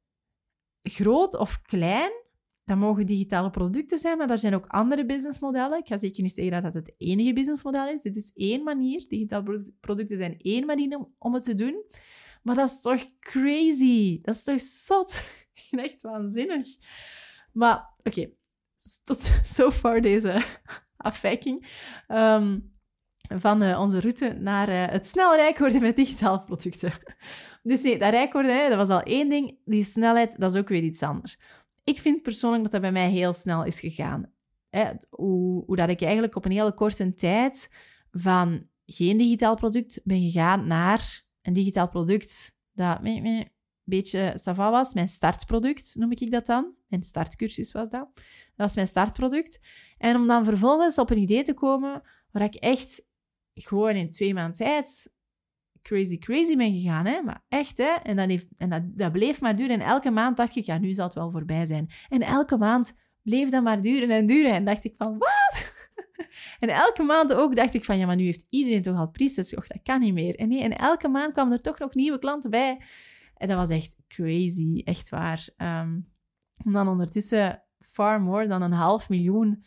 groot of klein. Dat mogen digitale producten zijn, maar er zijn ook andere businessmodellen. Ik ga zeker niet zeggen dat dat het enige businessmodel is. Dit is één manier. Digitale producten zijn één manier om, om het te doen. Maar dat is toch crazy? Dat is toch zot? Echt waanzinnig. Maar oké, okay. Tot so far deze afwijking um, van uh, onze route naar uh, het snel rijk worden met digitale producten. Dus nee, dat rijk worden, hè, dat was al één ding. Die snelheid, dat is ook weer iets anders. Ik vind persoonlijk dat dat bij mij heel snel is gegaan. Hè, hoe, hoe dat ik eigenlijk op een hele korte tijd van geen digitaal product ben gegaan naar een digitaal product dat een beetje sava was. Mijn startproduct, noem ik dat dan. Mijn startcursus was dat. Dat was mijn startproduct. En om dan vervolgens op een idee te komen waar ik echt gewoon in twee maanden tijd crazy, crazy ben gegaan. Hè? Maar echt, hè. En, dat, heeft, en dat, dat bleef maar duren. En elke maand dacht ik, ja, nu zal het wel voorbij zijn. En elke maand bleef dat maar duren en duren. En dacht ik van, wat? En elke maand ook dacht ik van, ja, maar nu heeft iedereen toch al presets gekocht. Dat kan niet meer. En, nee, en elke maand kwamen er toch nog nieuwe klanten bij. En dat was echt crazy, echt waar. Um, om dan ondertussen far more dan een half miljoen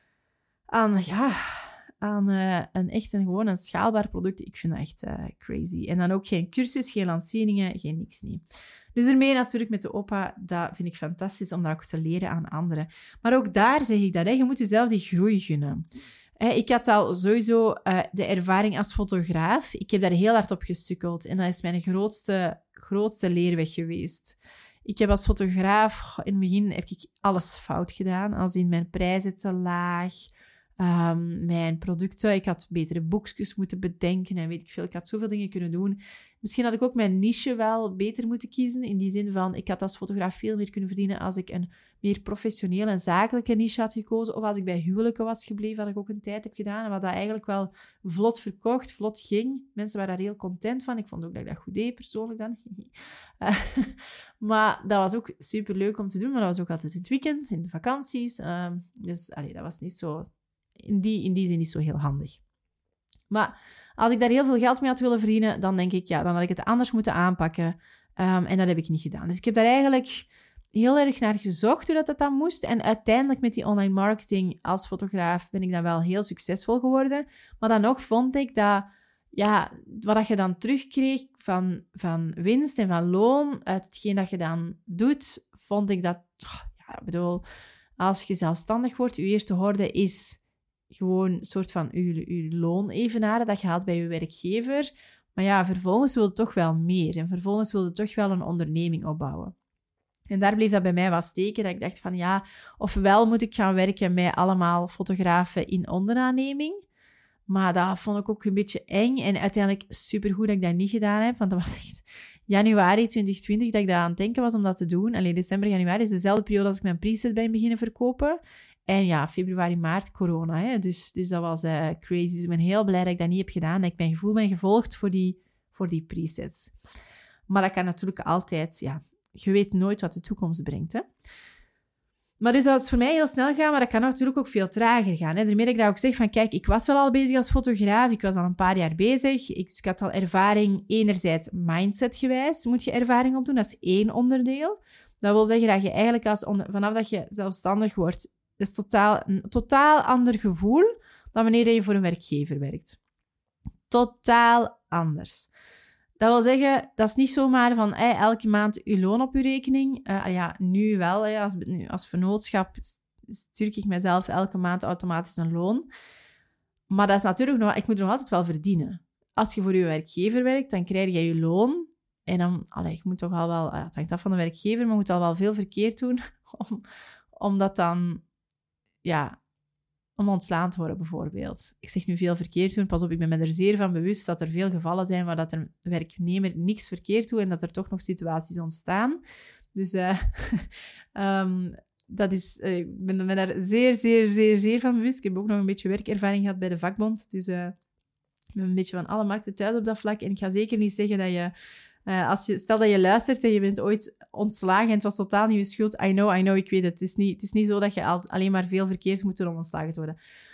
aan, ja, aan uh, een echt een, gewoon een schaalbaar product. Ik vind dat echt uh, crazy. En dan ook geen cursus, geen lanceringen, geen niks, niet. Dus ermee natuurlijk met de O P A, dat vind ik fantastisch om dat ook te leren aan anderen. Maar ook daar zeg ik dat, hè, je moet jezelf die groei gunnen. Ik had al sowieso uh, de ervaring als fotograaf. Ik heb daar heel hard op gesukkeld. En dat is mijn grootste, grootste leerweg geweest. Ik heb als fotograaf... In het begin heb ik alles fout gedaan. Als in mijn prijzen te laag. Um, mijn producten... Ik had betere boekjes moeten bedenken. En weet ik veel. Ik had zoveel dingen kunnen doen. Misschien had ik ook mijn niche wel beter moeten kiezen. In die zin van... Ik had als fotograaf veel meer kunnen verdienen als ik een meer professionele en zakelijke niche had gekozen. Of als ik bij huwelijken was gebleven, wat ik ook een tijd heb gedaan. En wat dat eigenlijk wel vlot verkocht, vlot ging. Mensen waren daar heel content van. Ik vond ook dat ik dat goed deed, persoonlijk dan. uh, maar dat was ook superleuk om te doen. Maar dat was ook altijd in het weekend, in de vakanties. Uh, dus allee, dat was niet zo... In die, in die zin niet zo heel handig. Maar als ik daar heel veel geld mee had willen verdienen, dan denk ik, ja, dan had ik het anders moeten aanpakken. Um, en dat heb ik niet gedaan. Dus ik heb daar eigenlijk heel erg naar gezocht hoe dat, dat dan moest. En uiteindelijk met die online marketing als fotograaf ben ik dan wel heel succesvol geworden. Maar dan nog vond ik dat, ja, wat je dan terugkreeg van, van winst en van loon, uit hetgeen dat je dan doet, vond ik dat, ja, ik bedoel, als je zelfstandig wordt, je eerste horde is gewoon een soort van je, je loon evenaren dat je haalt bij je werkgever. Maar ja, vervolgens wil je toch wel meer. En vervolgens wil je toch wel een onderneming opbouwen. En daar bleef dat bij mij wat steken. Dat ik dacht van ja, ofwel moet ik gaan werken met allemaal fotografen in onderaanneming. Maar dat vond ik ook een beetje eng. En uiteindelijk supergoed dat ik dat niet gedaan heb. Want dat was echt januari twintig twintig dat ik daar aan het denken was om dat te doen. Alleen december, januari is dezelfde periode als ik mijn preset ben beginnen verkopen. En ja, februari, maart, corona. Hè? Dus, dus dat was uh, crazy. Dus ik ben heel blij dat ik dat niet heb gedaan. Dat ik mijn gevoel ben gevolgd voor die, voor die presets. Maar dat kan natuurlijk altijd... Ja, je weet nooit wat de toekomst brengt. Hè? Maar dus dat is voor mij heel snel gaan, maar dat kan natuurlijk ook veel trager gaan. Hè? Daarmee dat ik dat ook zeg van, kijk, ik was wel al bezig als fotograaf. Ik was al een paar jaar bezig. Ik, dus ik had al ervaring, enerzijds mindsetgewijs moet je ervaring opdoen. Dat is één onderdeel. Dat wil zeggen dat je eigenlijk als onder, vanaf dat je zelfstandig wordt... Dat is totaal, een totaal ander gevoel dan wanneer je voor een werkgever werkt. Totaal anders. Dat wil zeggen, dat is niet zomaar van hey, elke maand je loon op je rekening. Uh, ja, nu wel. Hey, als, nu, als vennootschap stuur ik mezelf elke maand automatisch een loon. Maar dat is natuurlijk nog... Ik moet nog altijd wel verdienen. Als je voor je werkgever werkt, dan krijg je je loon. En dan... Allee, je moet toch al wel... Het hangt af van de werkgever, maar je moet al wel veel verkeerd doen om, om dat dan... Ja, om ontslaan te worden bijvoorbeeld. Ik zeg nu veel verkeerd doen. Pas op, ik ben me er zeer van bewust dat er veel gevallen zijn waar dat een werknemer niks verkeerd doet en dat er toch nog situaties ontstaan. Dus uh, um, dat is, uh, ik ben me daar zeer, zeer, zeer, zeer van bewust. Ik heb ook nog een beetje werkervaring gehad bij de vakbond. Dus uh, ik ben een beetje van alle markten thuis op dat vlak. En ik ga zeker niet zeggen dat je... Uh, als je, stel dat je luistert en je bent ooit ontslagen en het was totaal niet je schuld. I know, I know, ik weet het. Het is niet, het is niet zo dat je al, alleen maar veel verkeerd moet doen om ontslagen te worden.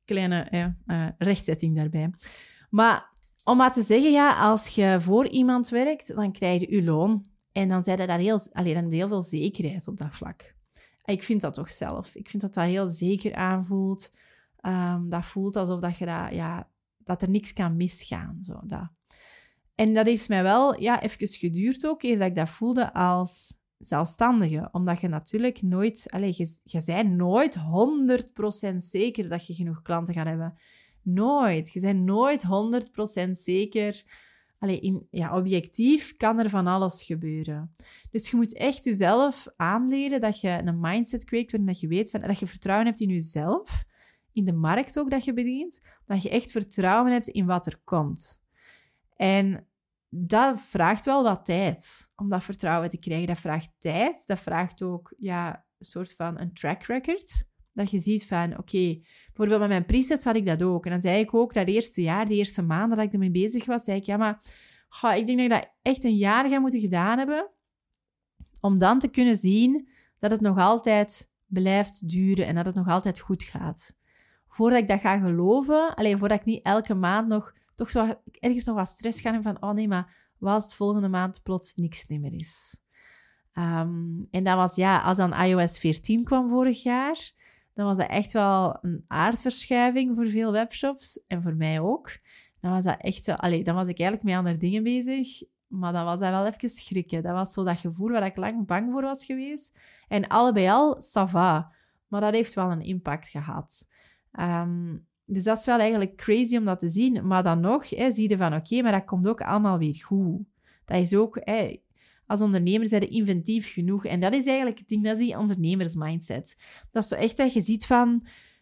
kleine ja, uh, rechtzetting daarbij. Maar om maar te zeggen, ja, als je voor iemand werkt, dan krijg je je loon. En dan zijn er daar heel, allee, dan heel veel zekerheid op dat vlak. Ik vind dat toch zelf. Ik vind dat dat heel zeker aanvoelt. Um, dat voelt alsof dat je dat, ja, dat er niks kan misgaan. Zo, dat. En dat heeft mij wel ja, even geduurd ook, eer dat ik dat voelde als zelfstandige. Omdat je natuurlijk nooit... Allee, je, je bent nooit honderd procent zeker dat je genoeg klanten gaat hebben. Nooit. Je bent nooit honderd procent zeker. Allee, in, ja, objectief kan er van alles gebeuren. Dus je moet echt jezelf aanleren dat je een mindset kweekt waarin dat je weet van, dat je vertrouwen hebt in jezelf, in de markt ook dat je bedient, dat je echt vertrouwen hebt in wat er komt. En dat vraagt wel wat tijd om dat vertrouwen te krijgen. Dat vraagt tijd. Dat vraagt ook ja, een soort van een track record. Dat je ziet van, oké, okay, bijvoorbeeld met mijn presets had ik dat ook. En dan zei ik ook, dat eerste jaar, die eerste maanden dat ik ermee bezig was, zei ik, ja, maar goh, ik denk dat ik dat echt een jaar ga moeten gedaan hebben, om dan te kunnen zien dat het nog altijd blijft duren en dat het nog altijd goed gaat. Voordat ik dat ga geloven, alleen voordat ik niet elke maand nog, toch zo ergens nog wat stress ga hebben van, oh nee, maar wat als het volgende maand plots niks meer is? Um, en dat was, ja, als dan i O S veertien kwam vorig jaar, dan was dat echt wel een aardverschuiving voor veel webshops. En voor mij ook. Dan was dat echt zo... Allee, dan was ik eigenlijk met andere dingen bezig. Maar dan was dat wel even schrikken. Dat was zo dat gevoel waar ik lang bang voor was geweest. En al bij al, ça va. Maar dat heeft wel een impact gehad. Um, dus dat is wel eigenlijk crazy om dat te zien. Maar dan nog, hè, zie je van... Oké, okay, maar dat komt ook allemaal weer goed. Dat is ook... Hè, als ondernemer zijn je inventief genoeg. En dat is eigenlijk het ding, dat is die ondernemersmindset. Dat is zo echt dat je ziet van...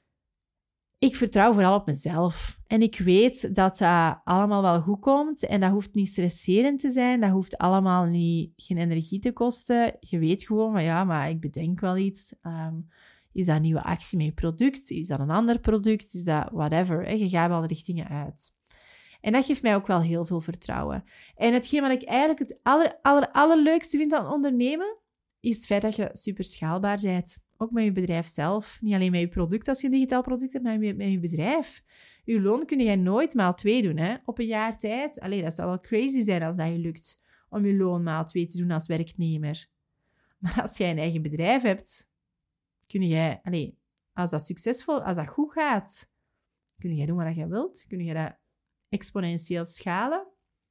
Ik vertrouw vooral op mezelf. En ik weet dat dat allemaal wel goed komt. En dat hoeft niet stresserend te zijn. Dat hoeft allemaal niet, geen energie te kosten. Je weet gewoon van, ja, maar ik bedenk wel iets. Um, is dat een nieuwe actie met je product? Is dat een ander product? Is dat whatever? Hè? Je gaat wel de richtingen uit. En dat geeft mij ook wel heel veel vertrouwen. En hetgeen wat ik eigenlijk het aller, aller, allerleukste vind aan ondernemen, is het feit dat je super schaalbaar bent. Ook met je bedrijf zelf. Niet alleen met je product als je een digitaal product hebt, maar met je bedrijf. Je loon kun je nooit maal twee doen, hè? Op een jaar tijd. Allee, dat zou wel crazy zijn als dat je lukt om je loon maal twee te doen als werknemer. Maar als jij een eigen bedrijf hebt, kun jij, allee, als dat succesvol, als dat goed gaat, kun jij doen wat je wilt. Kun je dat exponentieel schalen.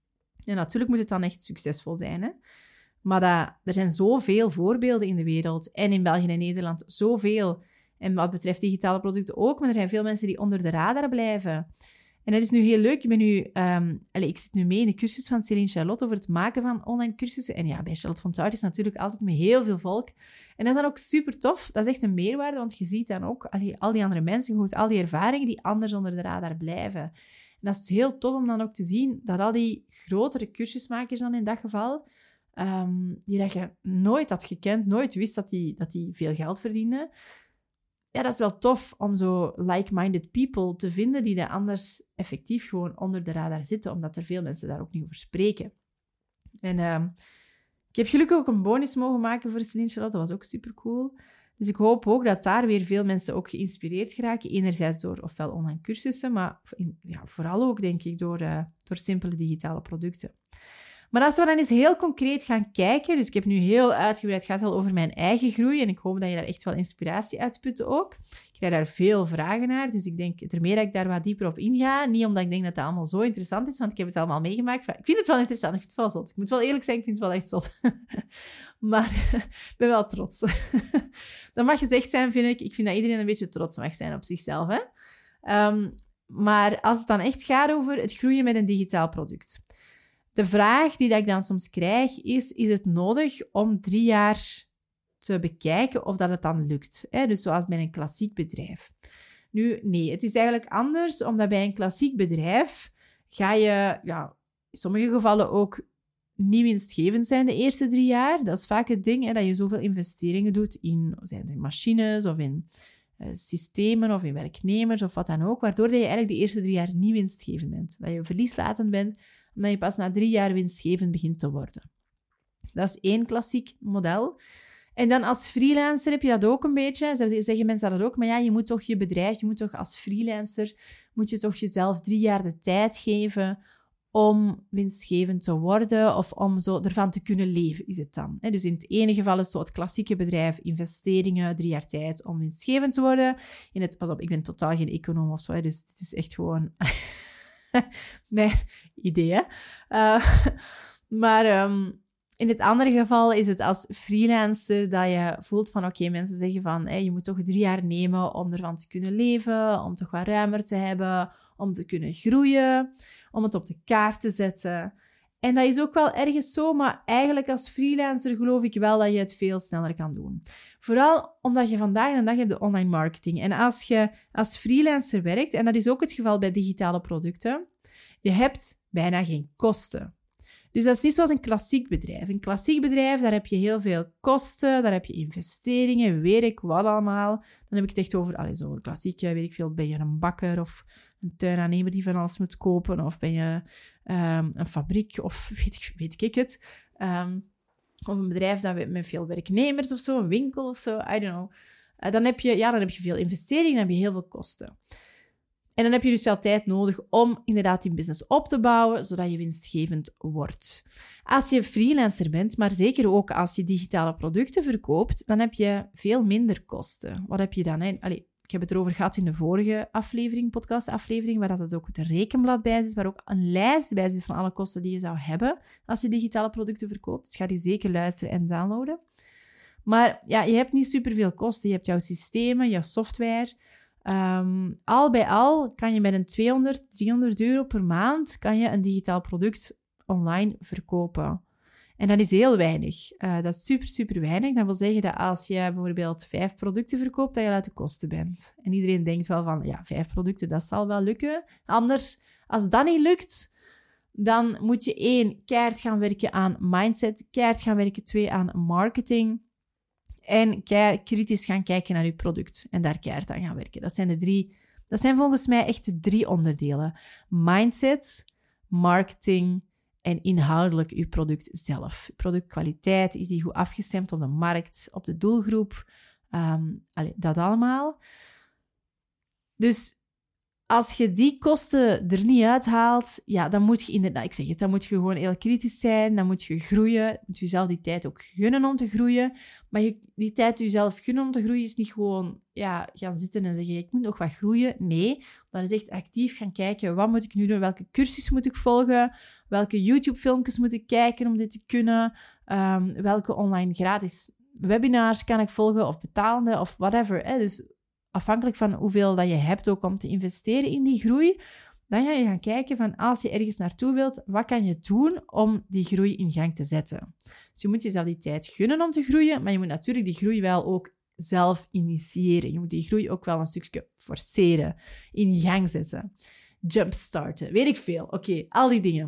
En natuurlijk moet het dan echt succesvol zijn, hè? Maar dat, er zijn zoveel voorbeelden in de wereld. En in België en Nederland zoveel. En wat betreft digitale producten ook. Maar er zijn veel mensen die onder de radar blijven. En dat is nu heel leuk. Ik, ben nu, um, allez, ik zit nu mee in de cursus van Céline Charlotte over het maken van online cursussen. En ja, bij Charlotte van Tart is natuurlijk altijd met heel veel volk. En dat is dan ook super tof. Dat is echt een meerwaarde, want je ziet dan ook allee, al die andere mensen, je hoort al die ervaringen die anders onder de radar blijven. En dat is heel tof om dan ook te zien dat al die grotere cursusmakers dan in dat geval... Um, die dat je nooit had gekend, nooit wist dat die, dat die veel geld verdienen. Ja, dat is wel tof om zo like-minded people te vinden die dat anders effectief gewoon onder de radar zitten, omdat er veel mensen daar ook niet over spreken. En um, ik heb gelukkig ook een bonus mogen maken voor Céline Charlotte, dat was ook super cool. Dus ik hoop ook dat daar weer veel mensen ook geïnspireerd geraken. Enerzijds door ofwel online cursussen, maar ja, vooral ook, denk ik, door, uh, door simpele digitale producten. Maar als we dan eens heel concreet gaan kijken, dus ik heb nu heel uitgebreid, het gaat al over mijn eigen groei en ik hoop dat je daar echt wel inspiratie uit put ook. Ik krijg daar veel vragen naar, dus ik denk ermee dat ik daar wat dieper op inga. Niet omdat ik denk dat dat allemaal zo interessant is, want ik heb het allemaal meegemaakt. Maar ik vind het wel interessant, ik vind het wel zot. Ik moet wel eerlijk zijn, ik vind het wel echt zot. Maar ik ben wel trots. Dat mag gezegd zijn, vind ik. Ik vind dat iedereen een beetje trots mag zijn op zichzelf. Hè? Um, maar als het dan echt gaat over het groeien met een digitaal product... De vraag die ik dan soms krijg is, is het nodig om drie jaar te bekijken of dat het dan lukt? Hè? Dus zoals bij een klassiek bedrijf. Nu, nee, het is eigenlijk anders, omdat bij een klassiek bedrijf ga je ja, in sommige gevallen ook niet winstgevend zijn de eerste drie jaar. Dat is vaak het ding, hè, dat je zoveel investeringen doet in, zijn het in machines of in uh, systemen of in werknemers of wat dan ook, waardoor dat je eigenlijk de eerste drie jaar niet winstgevend bent. Dat je verlieslatend bent, omdat je pas na drie jaar winstgevend begint te worden. Dat is één klassiek model. En dan als freelancer heb je dat ook een beetje. Ze zeggen mensen dat ook. Maar ja, je moet toch je bedrijf, je moet toch als freelancer, moet je toch jezelf drie jaar de tijd geven om winstgevend te worden of om zo ervan te kunnen leven, is het dan. Dus in het ene geval is zo het klassieke bedrijf, investeringen, drie jaar tijd om winstgevend te worden. In het, pas op, ik ben totaal geen econoom of zo, dus het is echt gewoon mijn idee. Uh, maar um, in het andere geval is het als freelancer dat je voelt van oké, okay, mensen zeggen van hey, je moet toch drie jaar nemen om ervan te kunnen leven, om toch wat ruimer te hebben, om te kunnen groeien, om het op de kaart te zetten. En dat is ook wel ergens zo, maar eigenlijk als freelancer geloof ik wel dat je het veel sneller kan doen. Vooral omdat je vandaag de dag hebt de online marketing. En als je als freelancer werkt, en dat is ook het geval bij digitale producten, je hebt bijna geen kosten. Dus dat is niet zoals een klassiek bedrijf. Een klassiek bedrijf, daar heb je heel veel kosten, daar heb je investeringen, weet ik wat allemaal. Dan heb ik het echt over, allez, over klassiek, weet ik veel, ben je een bakker of een tuinaannemer die van alles moet kopen, of ben je um, een fabriek, of weet ik, weet ik het. Um, of een bedrijf dat met veel werknemers of zo, een winkel of zo, I don't know. Uh, dan, heb je, ja, dan heb je veel investeringen, dan heb je heel veel kosten. En dan heb je dus wel tijd nodig om inderdaad die business op te bouwen, zodat je winstgevend wordt. Als je freelancer bent, maar zeker ook als je digitale producten verkoopt, dan heb je veel minder kosten. Wat heb je dan? Hè? Allee, ik heb het erover gehad in de vorige aflevering, podcastaflevering, waar dat het ook het rekenblad bij zit, waar ook een lijst bij zit van alle kosten die je zou hebben als je digitale producten verkoopt. Dus ga die zeker luisteren en downloaden. Maar ja, je hebt niet superveel kosten. Je hebt jouw systemen, jouw software. Um, al bij al kan je met een tweehonderd, driehonderd euro per maand kan je een digitaal product online verkopen. En dat is heel weinig. Uh, dat is super, super weinig. Dat wil zeggen dat als je bijvoorbeeld vijf producten verkoopt, dat je uit de kosten bent. En iedereen denkt wel van, ja, vijf producten, dat zal wel lukken. Anders, als dat niet lukt, dan moet je één, keihard gaan werken aan mindset, keihard gaan werken, twee, aan marketing. En keihard kritisch gaan kijken naar je product en daar keihard aan gaan werken. Dat zijn de drie, dat zijn volgens mij echt de drie onderdelen. Mindset, marketing en inhoudelijk je product zelf. Productkwaliteit, is die goed afgestemd op de markt, op de doelgroep? Um, allez, dat allemaal. Dus als je die kosten er niet uithaalt, ja, dan moet je inderdaad, ik zeg het, dan moet je gewoon heel kritisch zijn, dan moet je groeien, moet je jezelf die tijd ook gunnen om te groeien. Maar je, die tijd jezelf gunnen om te groeien is niet gewoon ja, gaan zitten en zeggen, ik moet nog wat groeien. Nee, dan is echt actief gaan kijken, wat moet ik nu doen, welke cursus moet ik volgen, welke YouTube-filmpjes moet ik kijken om dit te kunnen, um, welke online gratis webinars kan ik volgen of betalende of whatever. Hè? Dus afhankelijk van hoeveel dat je hebt ook om te investeren in die groei, dan ga je gaan kijken van als je ergens naartoe wilt, wat kan je doen om die groei in gang te zetten? Dus je moet jezelf die tijd gunnen om te groeien, maar je moet natuurlijk die groei wel ook zelf initiëren. Je moet die groei ook wel een stukje forceren, in gang zetten, jumpstarten, weet ik veel. Oké, okay, al die dingen.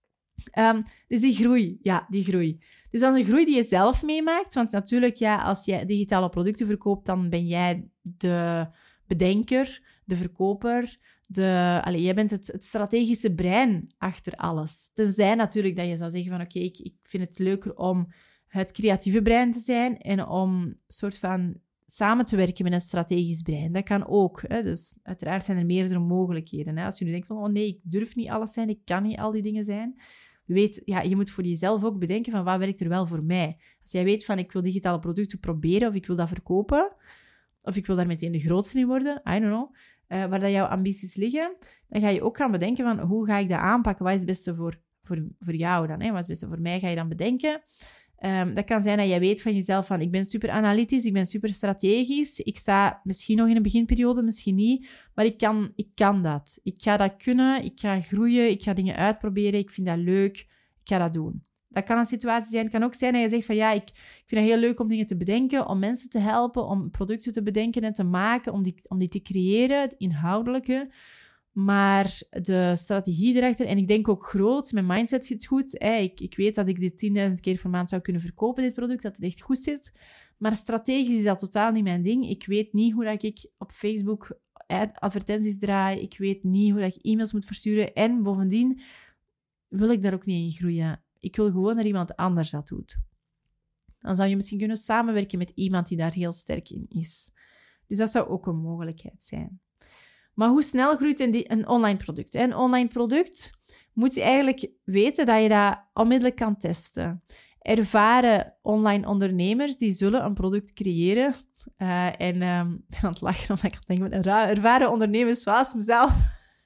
Um, dus die groei, ja, die groei. Dus dat is een groei die je zelf meemaakt, want natuurlijk, ja, als je digitale producten verkoopt, dan ben jij de bedenker, de verkoper, de, allez, jij bent het, het strategische brein achter alles. Tenzij natuurlijk dat je zou zeggen van, oké, okay, ik, ik vind het leuker om het creatieve brein te zijn en om soort van samen te werken met een strategisch brein. Dat kan ook. Hè? Dus uiteraard zijn er meerdere mogelijkheden. Hè? Als je nu denkt van, oh nee, ik durf niet alles zijn, ik kan niet al die dingen zijn. Weet, ja, je moet voor jezelf ook bedenken van, wat werkt er wel voor mij? Als jij weet van, ik wil digitale producten proberen of ik wil dat verkopen, of ik wil daar meteen de grootste in worden, I don't know, uh, waar dat jouw ambities liggen, dan ga je ook gaan bedenken van, hoe ga ik dat aanpakken? Wat is het beste voor, voor, voor jou dan? Hè? Wat is het beste voor mij? Ga je dan bedenken. Um, dat kan zijn dat jij weet van jezelf van, ik ben super analytisch, ik ben super strategisch, ik sta misschien nog in een beginperiode, misschien niet, maar ik kan, ik kan dat. Ik ga dat kunnen, ik ga groeien, ik ga dingen uitproberen, ik vind dat leuk, ik ga dat doen. Dat kan een situatie zijn. Het kan ook zijn dat je zegt van, ja, ik, ik vind het heel leuk om dingen te bedenken, om mensen te helpen, om producten te bedenken en te maken, om die, om die te creëren, het inhoudelijke. Maar de strategie erachter, en ik denk ook groot, mijn mindset zit goed. Hè. Ik, ik weet dat ik dit tienduizend keer per maand zou kunnen verkopen, dit product, dat het echt goed zit. Maar strategisch is dat totaal niet mijn ding. Ik weet niet hoe dat ik op Facebook advertenties draai. Ik weet niet hoe dat ik e-mails moet versturen. En bovendien wil ik daar ook niet in groeien. Ik wil gewoon dat iemand anders dat doet. Dan zou je misschien kunnen samenwerken met iemand die daar heel sterk in is. Dus dat zou ook een mogelijkheid zijn. Maar hoe snel groeit een, een online product? Een online product moet je eigenlijk weten dat je dat onmiddellijk kan testen. Ervaren online ondernemers die zullen een product creëren. Uh, en um, ik ben aan het lachen omdat ik denk, ervaren ondernemers zoals mezelf.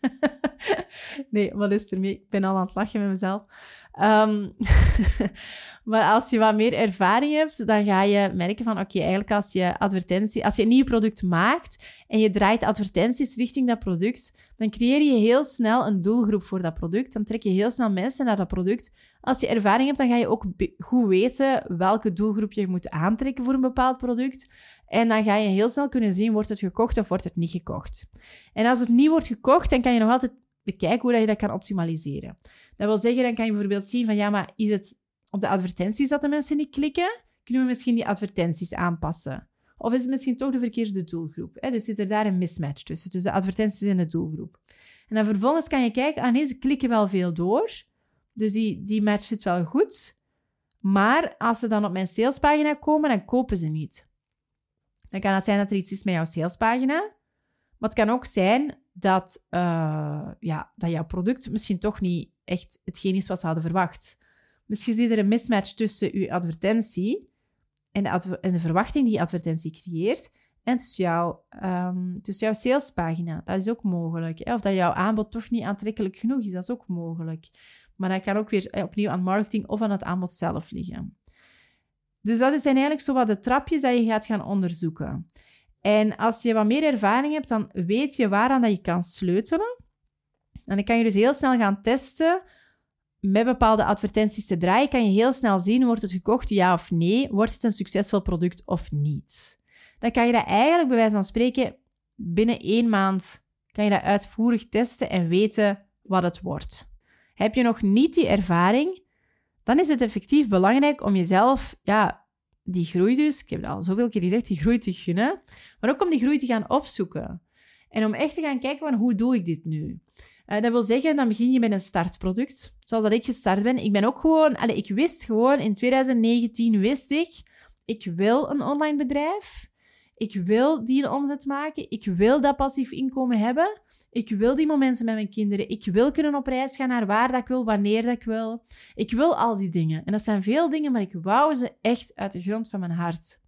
Nee, wat is er mee? Ik ben al aan het lachen met mezelf. Um, maar als je wat meer ervaring hebt, dan ga je merken van, oké, okay, eigenlijk als je advertentie, als je een nieuw product maakt en je draait advertenties richting dat product, dan creëer je heel snel een doelgroep voor dat product. Dan trek je heel snel mensen naar dat product. Als je ervaring hebt, dan ga je ook be- goed weten welke doelgroep je moet aantrekken voor een bepaald product. En dan ga je heel snel kunnen zien, wordt het gekocht of wordt het niet gekocht. En als het niet wordt gekocht, dan kan je nog altijd bekijken hoe je dat kan optimaliseren. Dat wil zeggen, dan kan je bijvoorbeeld zien van, ja, maar is het op de advertenties dat de mensen niet klikken? Kunnen we misschien die advertenties aanpassen? Of is het misschien toch de verkeerde doelgroep? Hè? Dus zit er daar een mismatch tussen, tussen de advertenties en de doelgroep. En dan vervolgens kan je kijken, ah nee, ze klikken wel veel door. Dus die, die match zit wel goed. Maar als ze dan op mijn salespagina komen, dan kopen ze niet. Dan kan het zijn dat er iets is met jouw salespagina. Maar het kan ook zijn dat, uh, ja, dat jouw product misschien toch niet echt hetgeen is wat ze hadden verwacht. Misschien zit er een mismatch tussen uw advertentie en de, adver- en de verwachting die je advertentie creëert en tussen, jou, um, tussen jouw salespagina. Dat is ook mogelijk. Hè? Of dat jouw aanbod toch niet aantrekkelijk genoeg is, dat is ook mogelijk. Maar dat kan ook weer eh, opnieuw aan marketing of aan het aanbod zelf liggen. Dus dat zijn eigenlijk zo wat de trapjes dat je gaat gaan onderzoeken. En als je wat meer ervaring hebt, dan weet je waaraan dat je kan sleutelen. En dan kan je dus heel snel gaan testen. Met bepaalde advertenties te draaien, kan je heel snel zien, wordt het gekocht, ja of nee? Wordt het een succesvol product of niet? Dan kan je dat eigenlijk, bij wijze van spreken, binnen één maand kan je dat uitvoerig testen en weten wat het wordt. Heb je nog niet die ervaring, dan is het effectief belangrijk om jezelf, ja, die groei dus, ik heb het al zoveel keer gezegd, die groei te gunnen, maar ook om die groei te gaan opzoeken. En om echt te gaan kijken, van, hoe doe ik dit nu? Uh, dat wil zeggen, dan begin je met een startproduct. Zoals dat ik gestart ben. Ik ben ook gewoon... Allez, ik wist gewoon, in twintig negentien wist ik, ik wil een online bedrijf. Ik wil die een omzet maken. Ik wil dat passief inkomen hebben. Ik wil die momenten met mijn kinderen. Ik wil kunnen op reis gaan naar waar dat ik wil, wanneer dat ik wil. Ik wil al die dingen. En dat zijn veel dingen, maar ik wou ze echt uit de grond van mijn hart.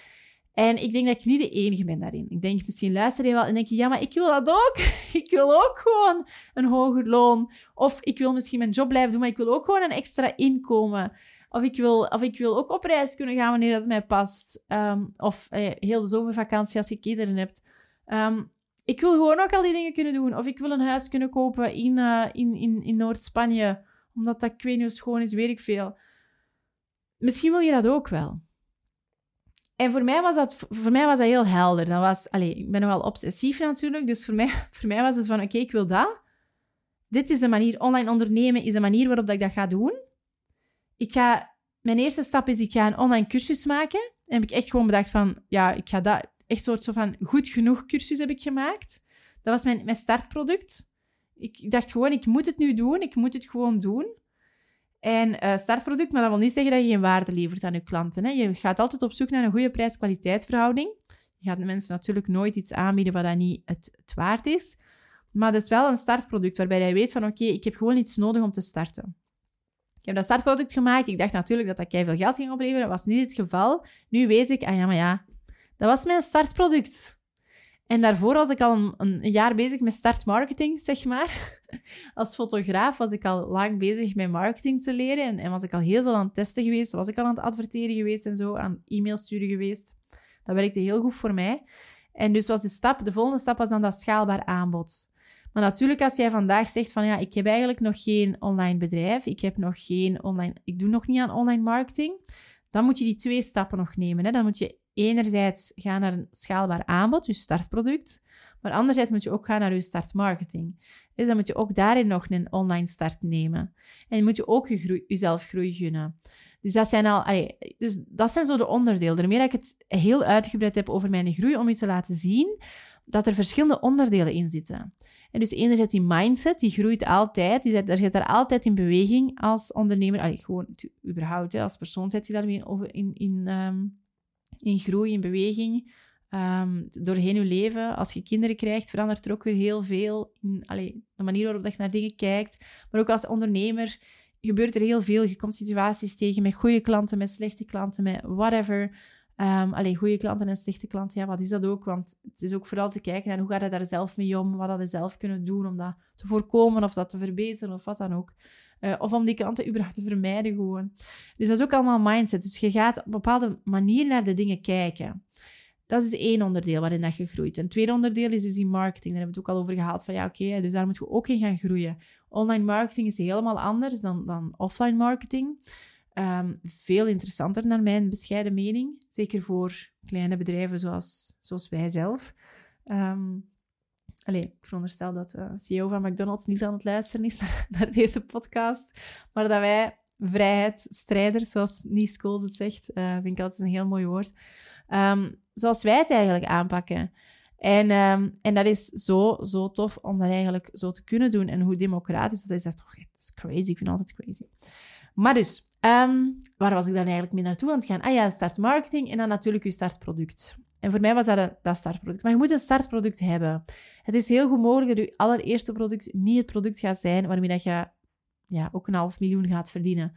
En ik denk dat ik niet de enige ben daarin. Ik denk, misschien luister je wel en denk je, ja, maar ik wil dat ook. Ik wil ook gewoon een hoger loon. Of ik wil misschien mijn job blijven doen, maar ik wil ook gewoon een extra inkomen. Of ik wil, of ik wil ook op reis kunnen gaan wanneer dat mij past. Um, of eh, heel de zomervakantie als je kinderen hebt. Um, ik wil gewoon ook al die dingen kunnen doen. Of ik wil een huis kunnen kopen in, uh, in, in, in Noord-Spanje. Omdat dat, ik weet niet, schoon is, weet ik veel. Misschien wil je dat ook wel. En voor mij was dat, voor mij was dat heel helder. Dat was, allez, ik ben nogal obsessief natuurlijk, dus voor mij, voor mij was het van, oké, okay, ik wil dat. Dit is de manier, online ondernemen is de manier waarop dat ik dat ga doen. Ik ga, mijn eerste stap is, ik ga een online cursus maken. En heb ik echt gewoon bedacht van, ja, ik ga dat, echt soort zo van goed genoeg cursus heb ik gemaakt. Dat was mijn, mijn startproduct. Ik dacht gewoon, ik moet het nu doen, ik moet het gewoon doen. En uh, startproduct, maar dat wil niet zeggen dat je geen waarde levert aan je klanten. Hè. Je gaat altijd op zoek naar een goede prijs-kwaliteit verhouding. Je gaat de mensen natuurlijk nooit iets aanbieden wat dat niet het, het waard is. Maar dat is wel een startproduct waarbij je weet van, oké, okay, ik heb gewoon iets nodig om te starten. Ik heb dat startproduct gemaakt. Ik dacht natuurlijk dat dat keiveel geld ging opleveren. Dat was niet het geval. Nu weet ik, ah ja, maar ja, dat was mijn startproduct. En daarvoor was ik al een, een jaar bezig met startmarketing, zeg maar. Als fotograaf was ik al lang bezig met marketing te leren. En, en was ik al heel veel aan het testen geweest. Was ik al aan het adverteren geweest en zo. Aan e-mails sturen geweest. Dat werkte heel goed voor mij. En dus was de stap, de volgende stap was dan dat schaalbaar aanbod. Maar natuurlijk, als jij vandaag zegt van ja, ik heb eigenlijk nog geen online bedrijf. Ik heb nog geen online... Ik doe nog niet aan online marketing. Dan moet je die twee stappen nog nemen. Hè. Dan moet je enerzijds gaan naar een schaalbaar aanbod, je startproduct. Maar anderzijds moet je ook gaan naar je startmarketing. Dus dan moet je ook daarin nog een online start nemen. En moet je ook je groei, jezelf groei gunnen. Dus dat zijn al, allee, dus dat zijn zo de onderdelen. Daarmee dat ik het heel uitgebreid heb over mijn groei, om je te laten zien. dat er verschillende onderdelen in zitten. En dus enerzijds die mindset, die groeit altijd. Die zet, daar zit daar altijd in beweging als ondernemer. Allee, gewoon überhaupt, hè, als persoon zet je daarmee in, in, in, um, in groei, in beweging. Um, doorheen je leven. Als je kinderen krijgt, verandert er ook weer heel veel. In, allee, de manier waarop dat je naar dingen kijkt. Maar ook als ondernemer gebeurt er heel veel. Je komt situaties tegen met goede klanten, met slechte klanten, met whatever. Um, allee, goede klanten en slechte klanten, ja, wat is dat ook? Want het is ook vooral te kijken naar hoe ga je daar zelf mee om, wat had je zelf kunnen doen om dat te voorkomen of dat te verbeteren of wat dan ook. Uh, of om die klanten überhaupt te vermijden gewoon. Dus dat is ook allemaal mindset. Dus je gaat op een bepaalde manier naar de dingen kijken. Dat is één onderdeel waarin dat je groeit. En het tweede onderdeel is dus die marketing. Daar hebben we het ook al over gehad. Van ja, oké, okay, dus daar moet je ook in gaan groeien. Online marketing is helemaal anders dan, dan offline marketing. Um, veel interessanter naar mijn bescheiden mening. Zeker voor kleine bedrijven zoals, zoals wij zelf. Um, allee, ik veronderstel dat de C E O van McDonald's niet aan het luisteren is naar, naar deze podcast. Maar dat wij vrijheidsstrijders, zoals Nies Kools het zegt, uh, vind ik altijd een heel mooi woord. Um, zoals wij het eigenlijk aanpakken. En, um, en dat is zo, zo tof om dat eigenlijk zo te kunnen doen. En hoe democratisch dat is, dat is toch dat is crazy. Ik vind het altijd crazy. Maar dus, um, waar was ik dan eigenlijk mee naartoe aan het gaan? Ah ja, start marketing en dan natuurlijk je startproduct. En voor mij was dat een, dat startproduct. Maar je moet een startproduct hebben. Het is heel goed mogelijk dat je allereerste product niet het product gaat zijn waarmee dat je ja, ook een half miljoen gaat verdienen.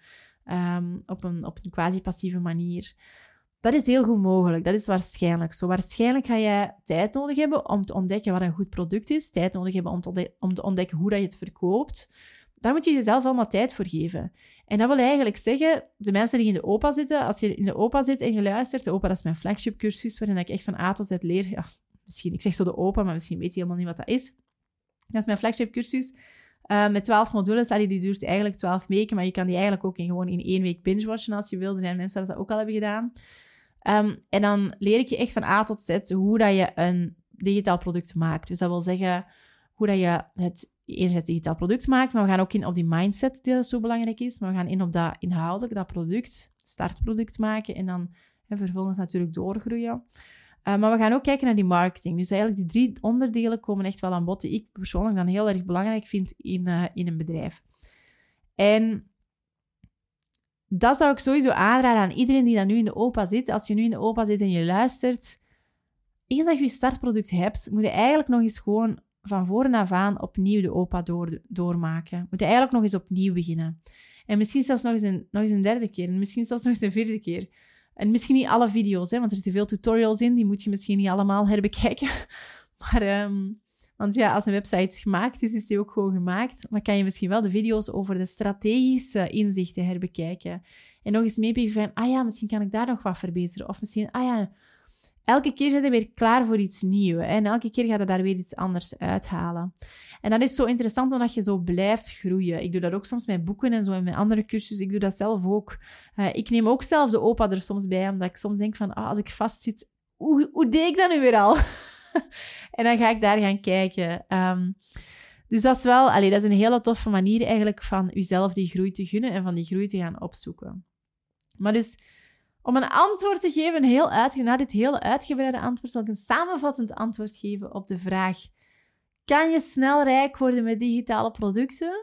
Um, op een, op een quasi-passieve manier. Dat is heel goed mogelijk. Dat is waarschijnlijk zo. Waarschijnlijk ga je tijd nodig hebben om te ontdekken wat een goed product is. Tijd nodig hebben om te, ontde- om te ontdekken hoe dat je het verkoopt. Daar moet je jezelf allemaal tijd voor geven. En dat wil eigenlijk zeggen, de mensen die in de O P A zitten, als je in de O P A zit en je luistert, de O P A dat is mijn flagship cursus, waarin ik echt van A tot Z leer. Ja, misschien, ik zeg zo de O P A, maar misschien weet je helemaal niet wat dat is. Dat is mijn flagship cursus. Uh, met twaalf modules. Allee, die duurt eigenlijk twaalf weken, maar je kan die eigenlijk ook in, gewoon in één week binge-watchen als je wil. Er zijn mensen die dat ook al hebben gedaan. Um, en dan leer ik je echt van A tot Z hoe dat je een digitaal product maakt. Dus dat wil zeggen hoe dat je het enerzijds digitaal product maakt, maar we gaan ook in op die mindset die zo belangrijk is. Maar we gaan in op dat inhoudelijk, dat product, startproduct maken en dan en vervolgens natuurlijk doorgroeien. Uh, maar we gaan ook kijken naar die marketing. Dus eigenlijk die drie onderdelen komen echt wel aan bod die ik persoonlijk dan heel erg belangrijk vind in, uh, in een bedrijf. En dat zou ik sowieso aanraden aan iedereen die dan nu in de O P A zit. Als je nu in de O P A zit en je luistert, eens dat je je startproduct hebt, moet je eigenlijk nog eens gewoon van voren af aan opnieuw de O P A door, doormaken. Moet je eigenlijk nog eens opnieuw beginnen. En misschien zelfs nog eens een, nog eens een derde keer. En misschien zelfs nog eens een vierde keer. En misschien niet alle video's, hè, want er zitten veel tutorials in. Die moet je misschien niet allemaal herbekijken. Maar, um, want ja, als een website gemaakt is, is die ook gewoon gemaakt. Maar kan je misschien wel de video's over de strategische inzichten herbekijken. En nog eens meepikken van, ah ja, misschien kan ik daar nog wat verbeteren. Of misschien, ah ja, elke keer zit je weer klaar voor iets nieuws. Hè, en elke keer ga je daar weer iets anders uithalen. En dat is zo interessant omdat je zo blijft groeien. Ik doe dat ook soms met boeken en zo en met andere cursussen. Ik doe dat zelf ook. Uh, ik neem ook zelf de O P A er soms bij, omdat ik soms denk van, ah, als ik vastzit, hoe, hoe deed ik dat nu weer al? En dan ga ik daar gaan kijken. Um, dus dat is wel, allee, dat is een hele toffe manier eigenlijk van jezelf die groei te gunnen en van die groei te gaan opzoeken. Maar dus, om een antwoord te geven, een heel uitge- na dit hele uitgebreide antwoord, zal ik een samenvattend antwoord geven op de vraag: kan je snel rijk worden met digitale producten?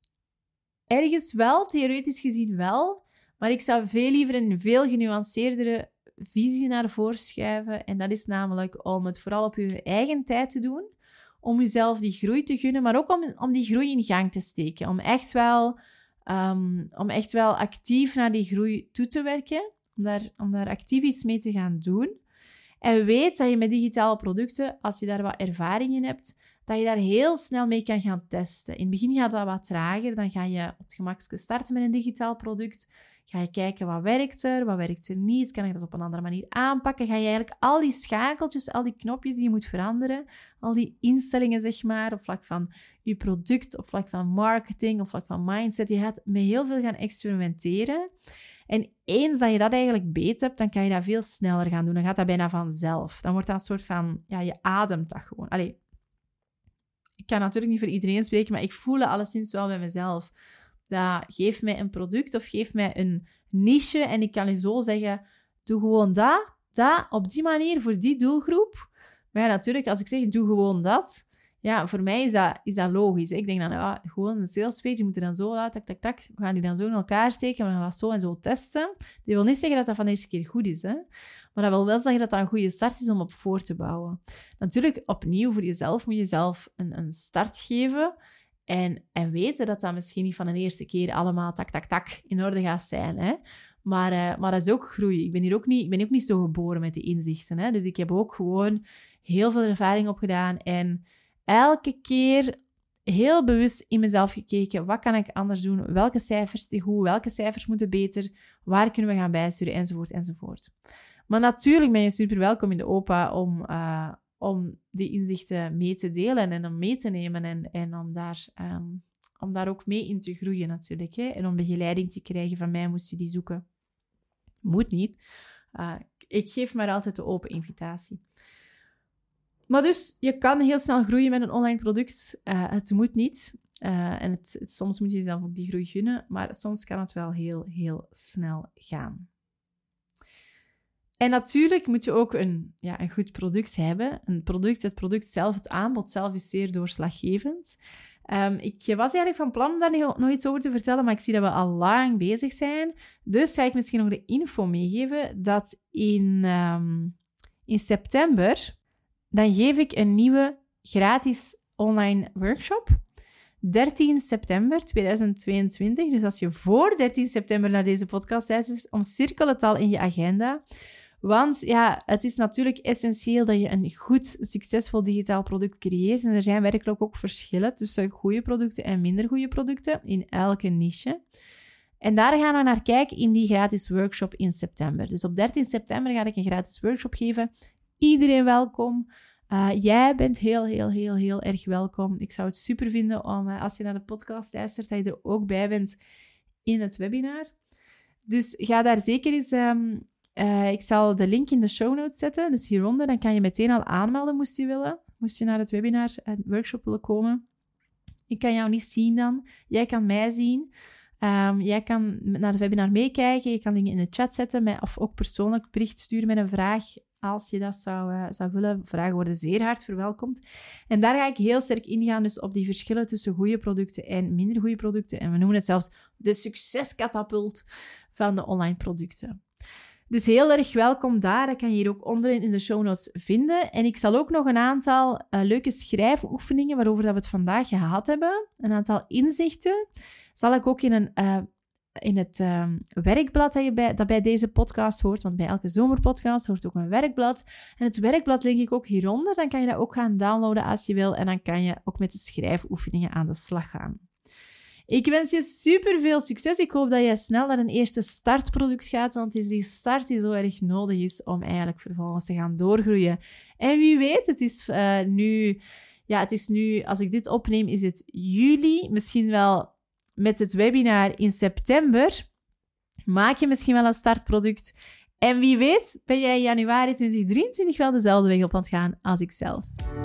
Ergens wel, theoretisch gezien wel. Maar ik zou veel liever een veel genuanceerdere visie naar voren schuiven. En dat is namelijk om het vooral op je eigen tijd te doen. Om jezelf die groei te gunnen, maar ook om, om die groei in gang te steken. Om echt, wel, um, om echt wel actief naar die groei toe te werken. Om daar, om daar actief iets mee te gaan doen. En weet dat je met digitale producten, als je daar wat ervaring in hebt, dat je daar heel snel mee kan gaan testen. In het begin gaat dat wat trager. Dan ga je op het gemakske starten met een digitaal product. Ga je kijken wat werkt er, wat werkt er niet. Kan ik dat op een andere manier aanpakken? Ga je eigenlijk al die schakeltjes, al die knopjes die je moet veranderen, al die instellingen, zeg maar, op vlak van je product, op vlak van marketing, op vlak van mindset. Je gaat met heel veel gaan experimenteren. En eens dat je dat eigenlijk beet hebt, dan kan je dat veel sneller gaan doen. Dan gaat dat bijna vanzelf. Dan wordt dat een soort van, ja, je ademt dat gewoon. Allee, ik kan natuurlijk niet voor iedereen spreken, maar ik voel het alleszins wel bij mezelf. Dat geef mij een product of geef mij een niche en ik kan je zo zeggen, doe gewoon dat, dat, op die manier, voor die doelgroep. Maar ja, natuurlijk, als ik zeg, doe gewoon dat... Ja, voor mij is dat, is dat logisch. Ik denk dan, ja, gewoon een sales page, je moet er dan zo uit, tak, tak, tak. We gaan die dan zo in elkaar steken, we gaan dat zo en zo testen. Dat wil niet zeggen dat dat van de eerste keer goed is, hè. Maar dat wil wel zeggen dat dat een goede start is om op voor te bouwen. Natuurlijk, opnieuw, voor jezelf moet je zelf een, een start geven en, en weten dat dat misschien niet van de eerste keer allemaal tak, tak, tak in orde gaat zijn, hè. Maar, uh, maar dat is ook groei. Ik ben hier ook niet, ik ben ook niet zo geboren met die inzichten, hè. Dus ik heb ook gewoon heel veel ervaring opgedaan en elke keer heel bewust in mezelf gekeken. Wat kan ik anders doen? Welke cijfers te goed? Welke cijfers moeten beter? Waar kunnen we gaan bijsturen? Enzovoort, enzovoort. Maar natuurlijk ben je super welkom in de O P A om, uh, om die inzichten mee te delen en om mee te nemen en, en om, daar, um, om daar ook mee in te groeien natuurlijk. Hè? En om begeleiding te krijgen van mij moest je die zoeken. Moet niet. Uh, ik geef maar altijd de open invitatie. Maar dus, je kan heel snel groeien met een online product. Uh, het moet niet. Uh, en het, het, soms moet je jezelf ook die groei gunnen. Maar soms kan het wel heel, heel snel gaan. En natuurlijk moet je ook een, ja, een goed product hebben. Een product, het product zelf, het aanbod zelf is zeer doorslaggevend. Um, ik was eigenlijk van plan om daar nog iets over te vertellen, maar ik zie dat we al lang bezig zijn. Dus ga ik misschien nog de info meegeven dat in, um, in september... dan geef ik een nieuwe gratis online workshop. dertien september tweeduizend tweeëntwintig. Dus als je voor dertien september naar deze podcast luistert, omcirkel het al in je agenda. Want ja, het is natuurlijk essentieel dat je een goed, succesvol digitaal product creëert. En er zijn werkelijk ook verschillen tussen goede producten en minder goede producten in elke niche. En daar gaan we naar kijken in die gratis workshop in september. Dus op dertien september ga ik een gratis workshop geven. Iedereen welkom. Uh, jij bent heel, heel, heel, heel erg welkom. Ik zou het super vinden om, uh, als je naar de podcast luistert, dat je er ook bij bent in het webinar. Dus ga daar zeker eens... Um, uh, ik zal de link in de show notes zetten, dus hieronder. Dan kan je meteen al aanmelden, moest je willen. Moest je naar het webinar, een workshop willen komen. Ik kan jou niet zien dan. Jij kan mij zien. Um, jij kan naar het webinar meekijken. Je kan dingen in de chat zetten met, of ook persoonlijk bericht sturen met een vraag. Als je dat zou, uh, zou willen, vragen worden zeer hard verwelkomd. En daar ga ik heel sterk ingaan dus op die verschillen tussen goede producten en minder goede producten. En we noemen het zelfs de succeskatapult van de online producten. Dus heel erg welkom daar. Dat kan je hier ook onderin in de show notes vinden. En ik zal ook nog een aantal uh, leuke schrijfoefeningen, waarover dat we het vandaag gehad hebben, een aantal inzichten, zal ik ook in een... Uh, in het um, werkblad dat, je bij, dat bij deze podcast hoort, want bij elke zomerpodcast hoort ook een werkblad. En het werkblad link ik ook hieronder, dan kan je dat ook gaan downloaden als je wil en dan kan je ook met de schrijfoefeningen aan de slag gaan. Ik wens je super veel succes. Ik hoop dat je snel naar een eerste startproduct gaat, want het is die start die zo erg nodig is om eigenlijk vervolgens te gaan doorgroeien. En wie weet, het is uh, nu... Ja, het is nu... Als ik dit opneem, is het juli, misschien wel... Met het webinar in september maak je misschien wel een startproduct. En wie weet ben jij in januari tweeduizend drieëntwintig wel dezelfde weg op aan het gaan als ik zelf.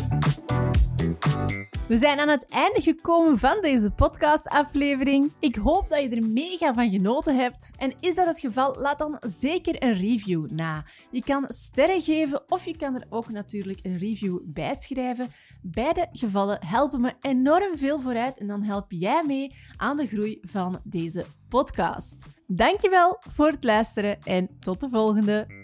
We zijn aan het einde gekomen van deze podcastaflevering. Ik hoop dat je er mega van genoten hebt. En is dat het geval, laat dan zeker een review na. Je kan sterren geven of je kan er ook natuurlijk een review bij schrijven. Beide gevallen helpen me enorm veel vooruit en dan help jij mee aan de groei van deze podcast. Dankjewel voor het luisteren en tot de volgende.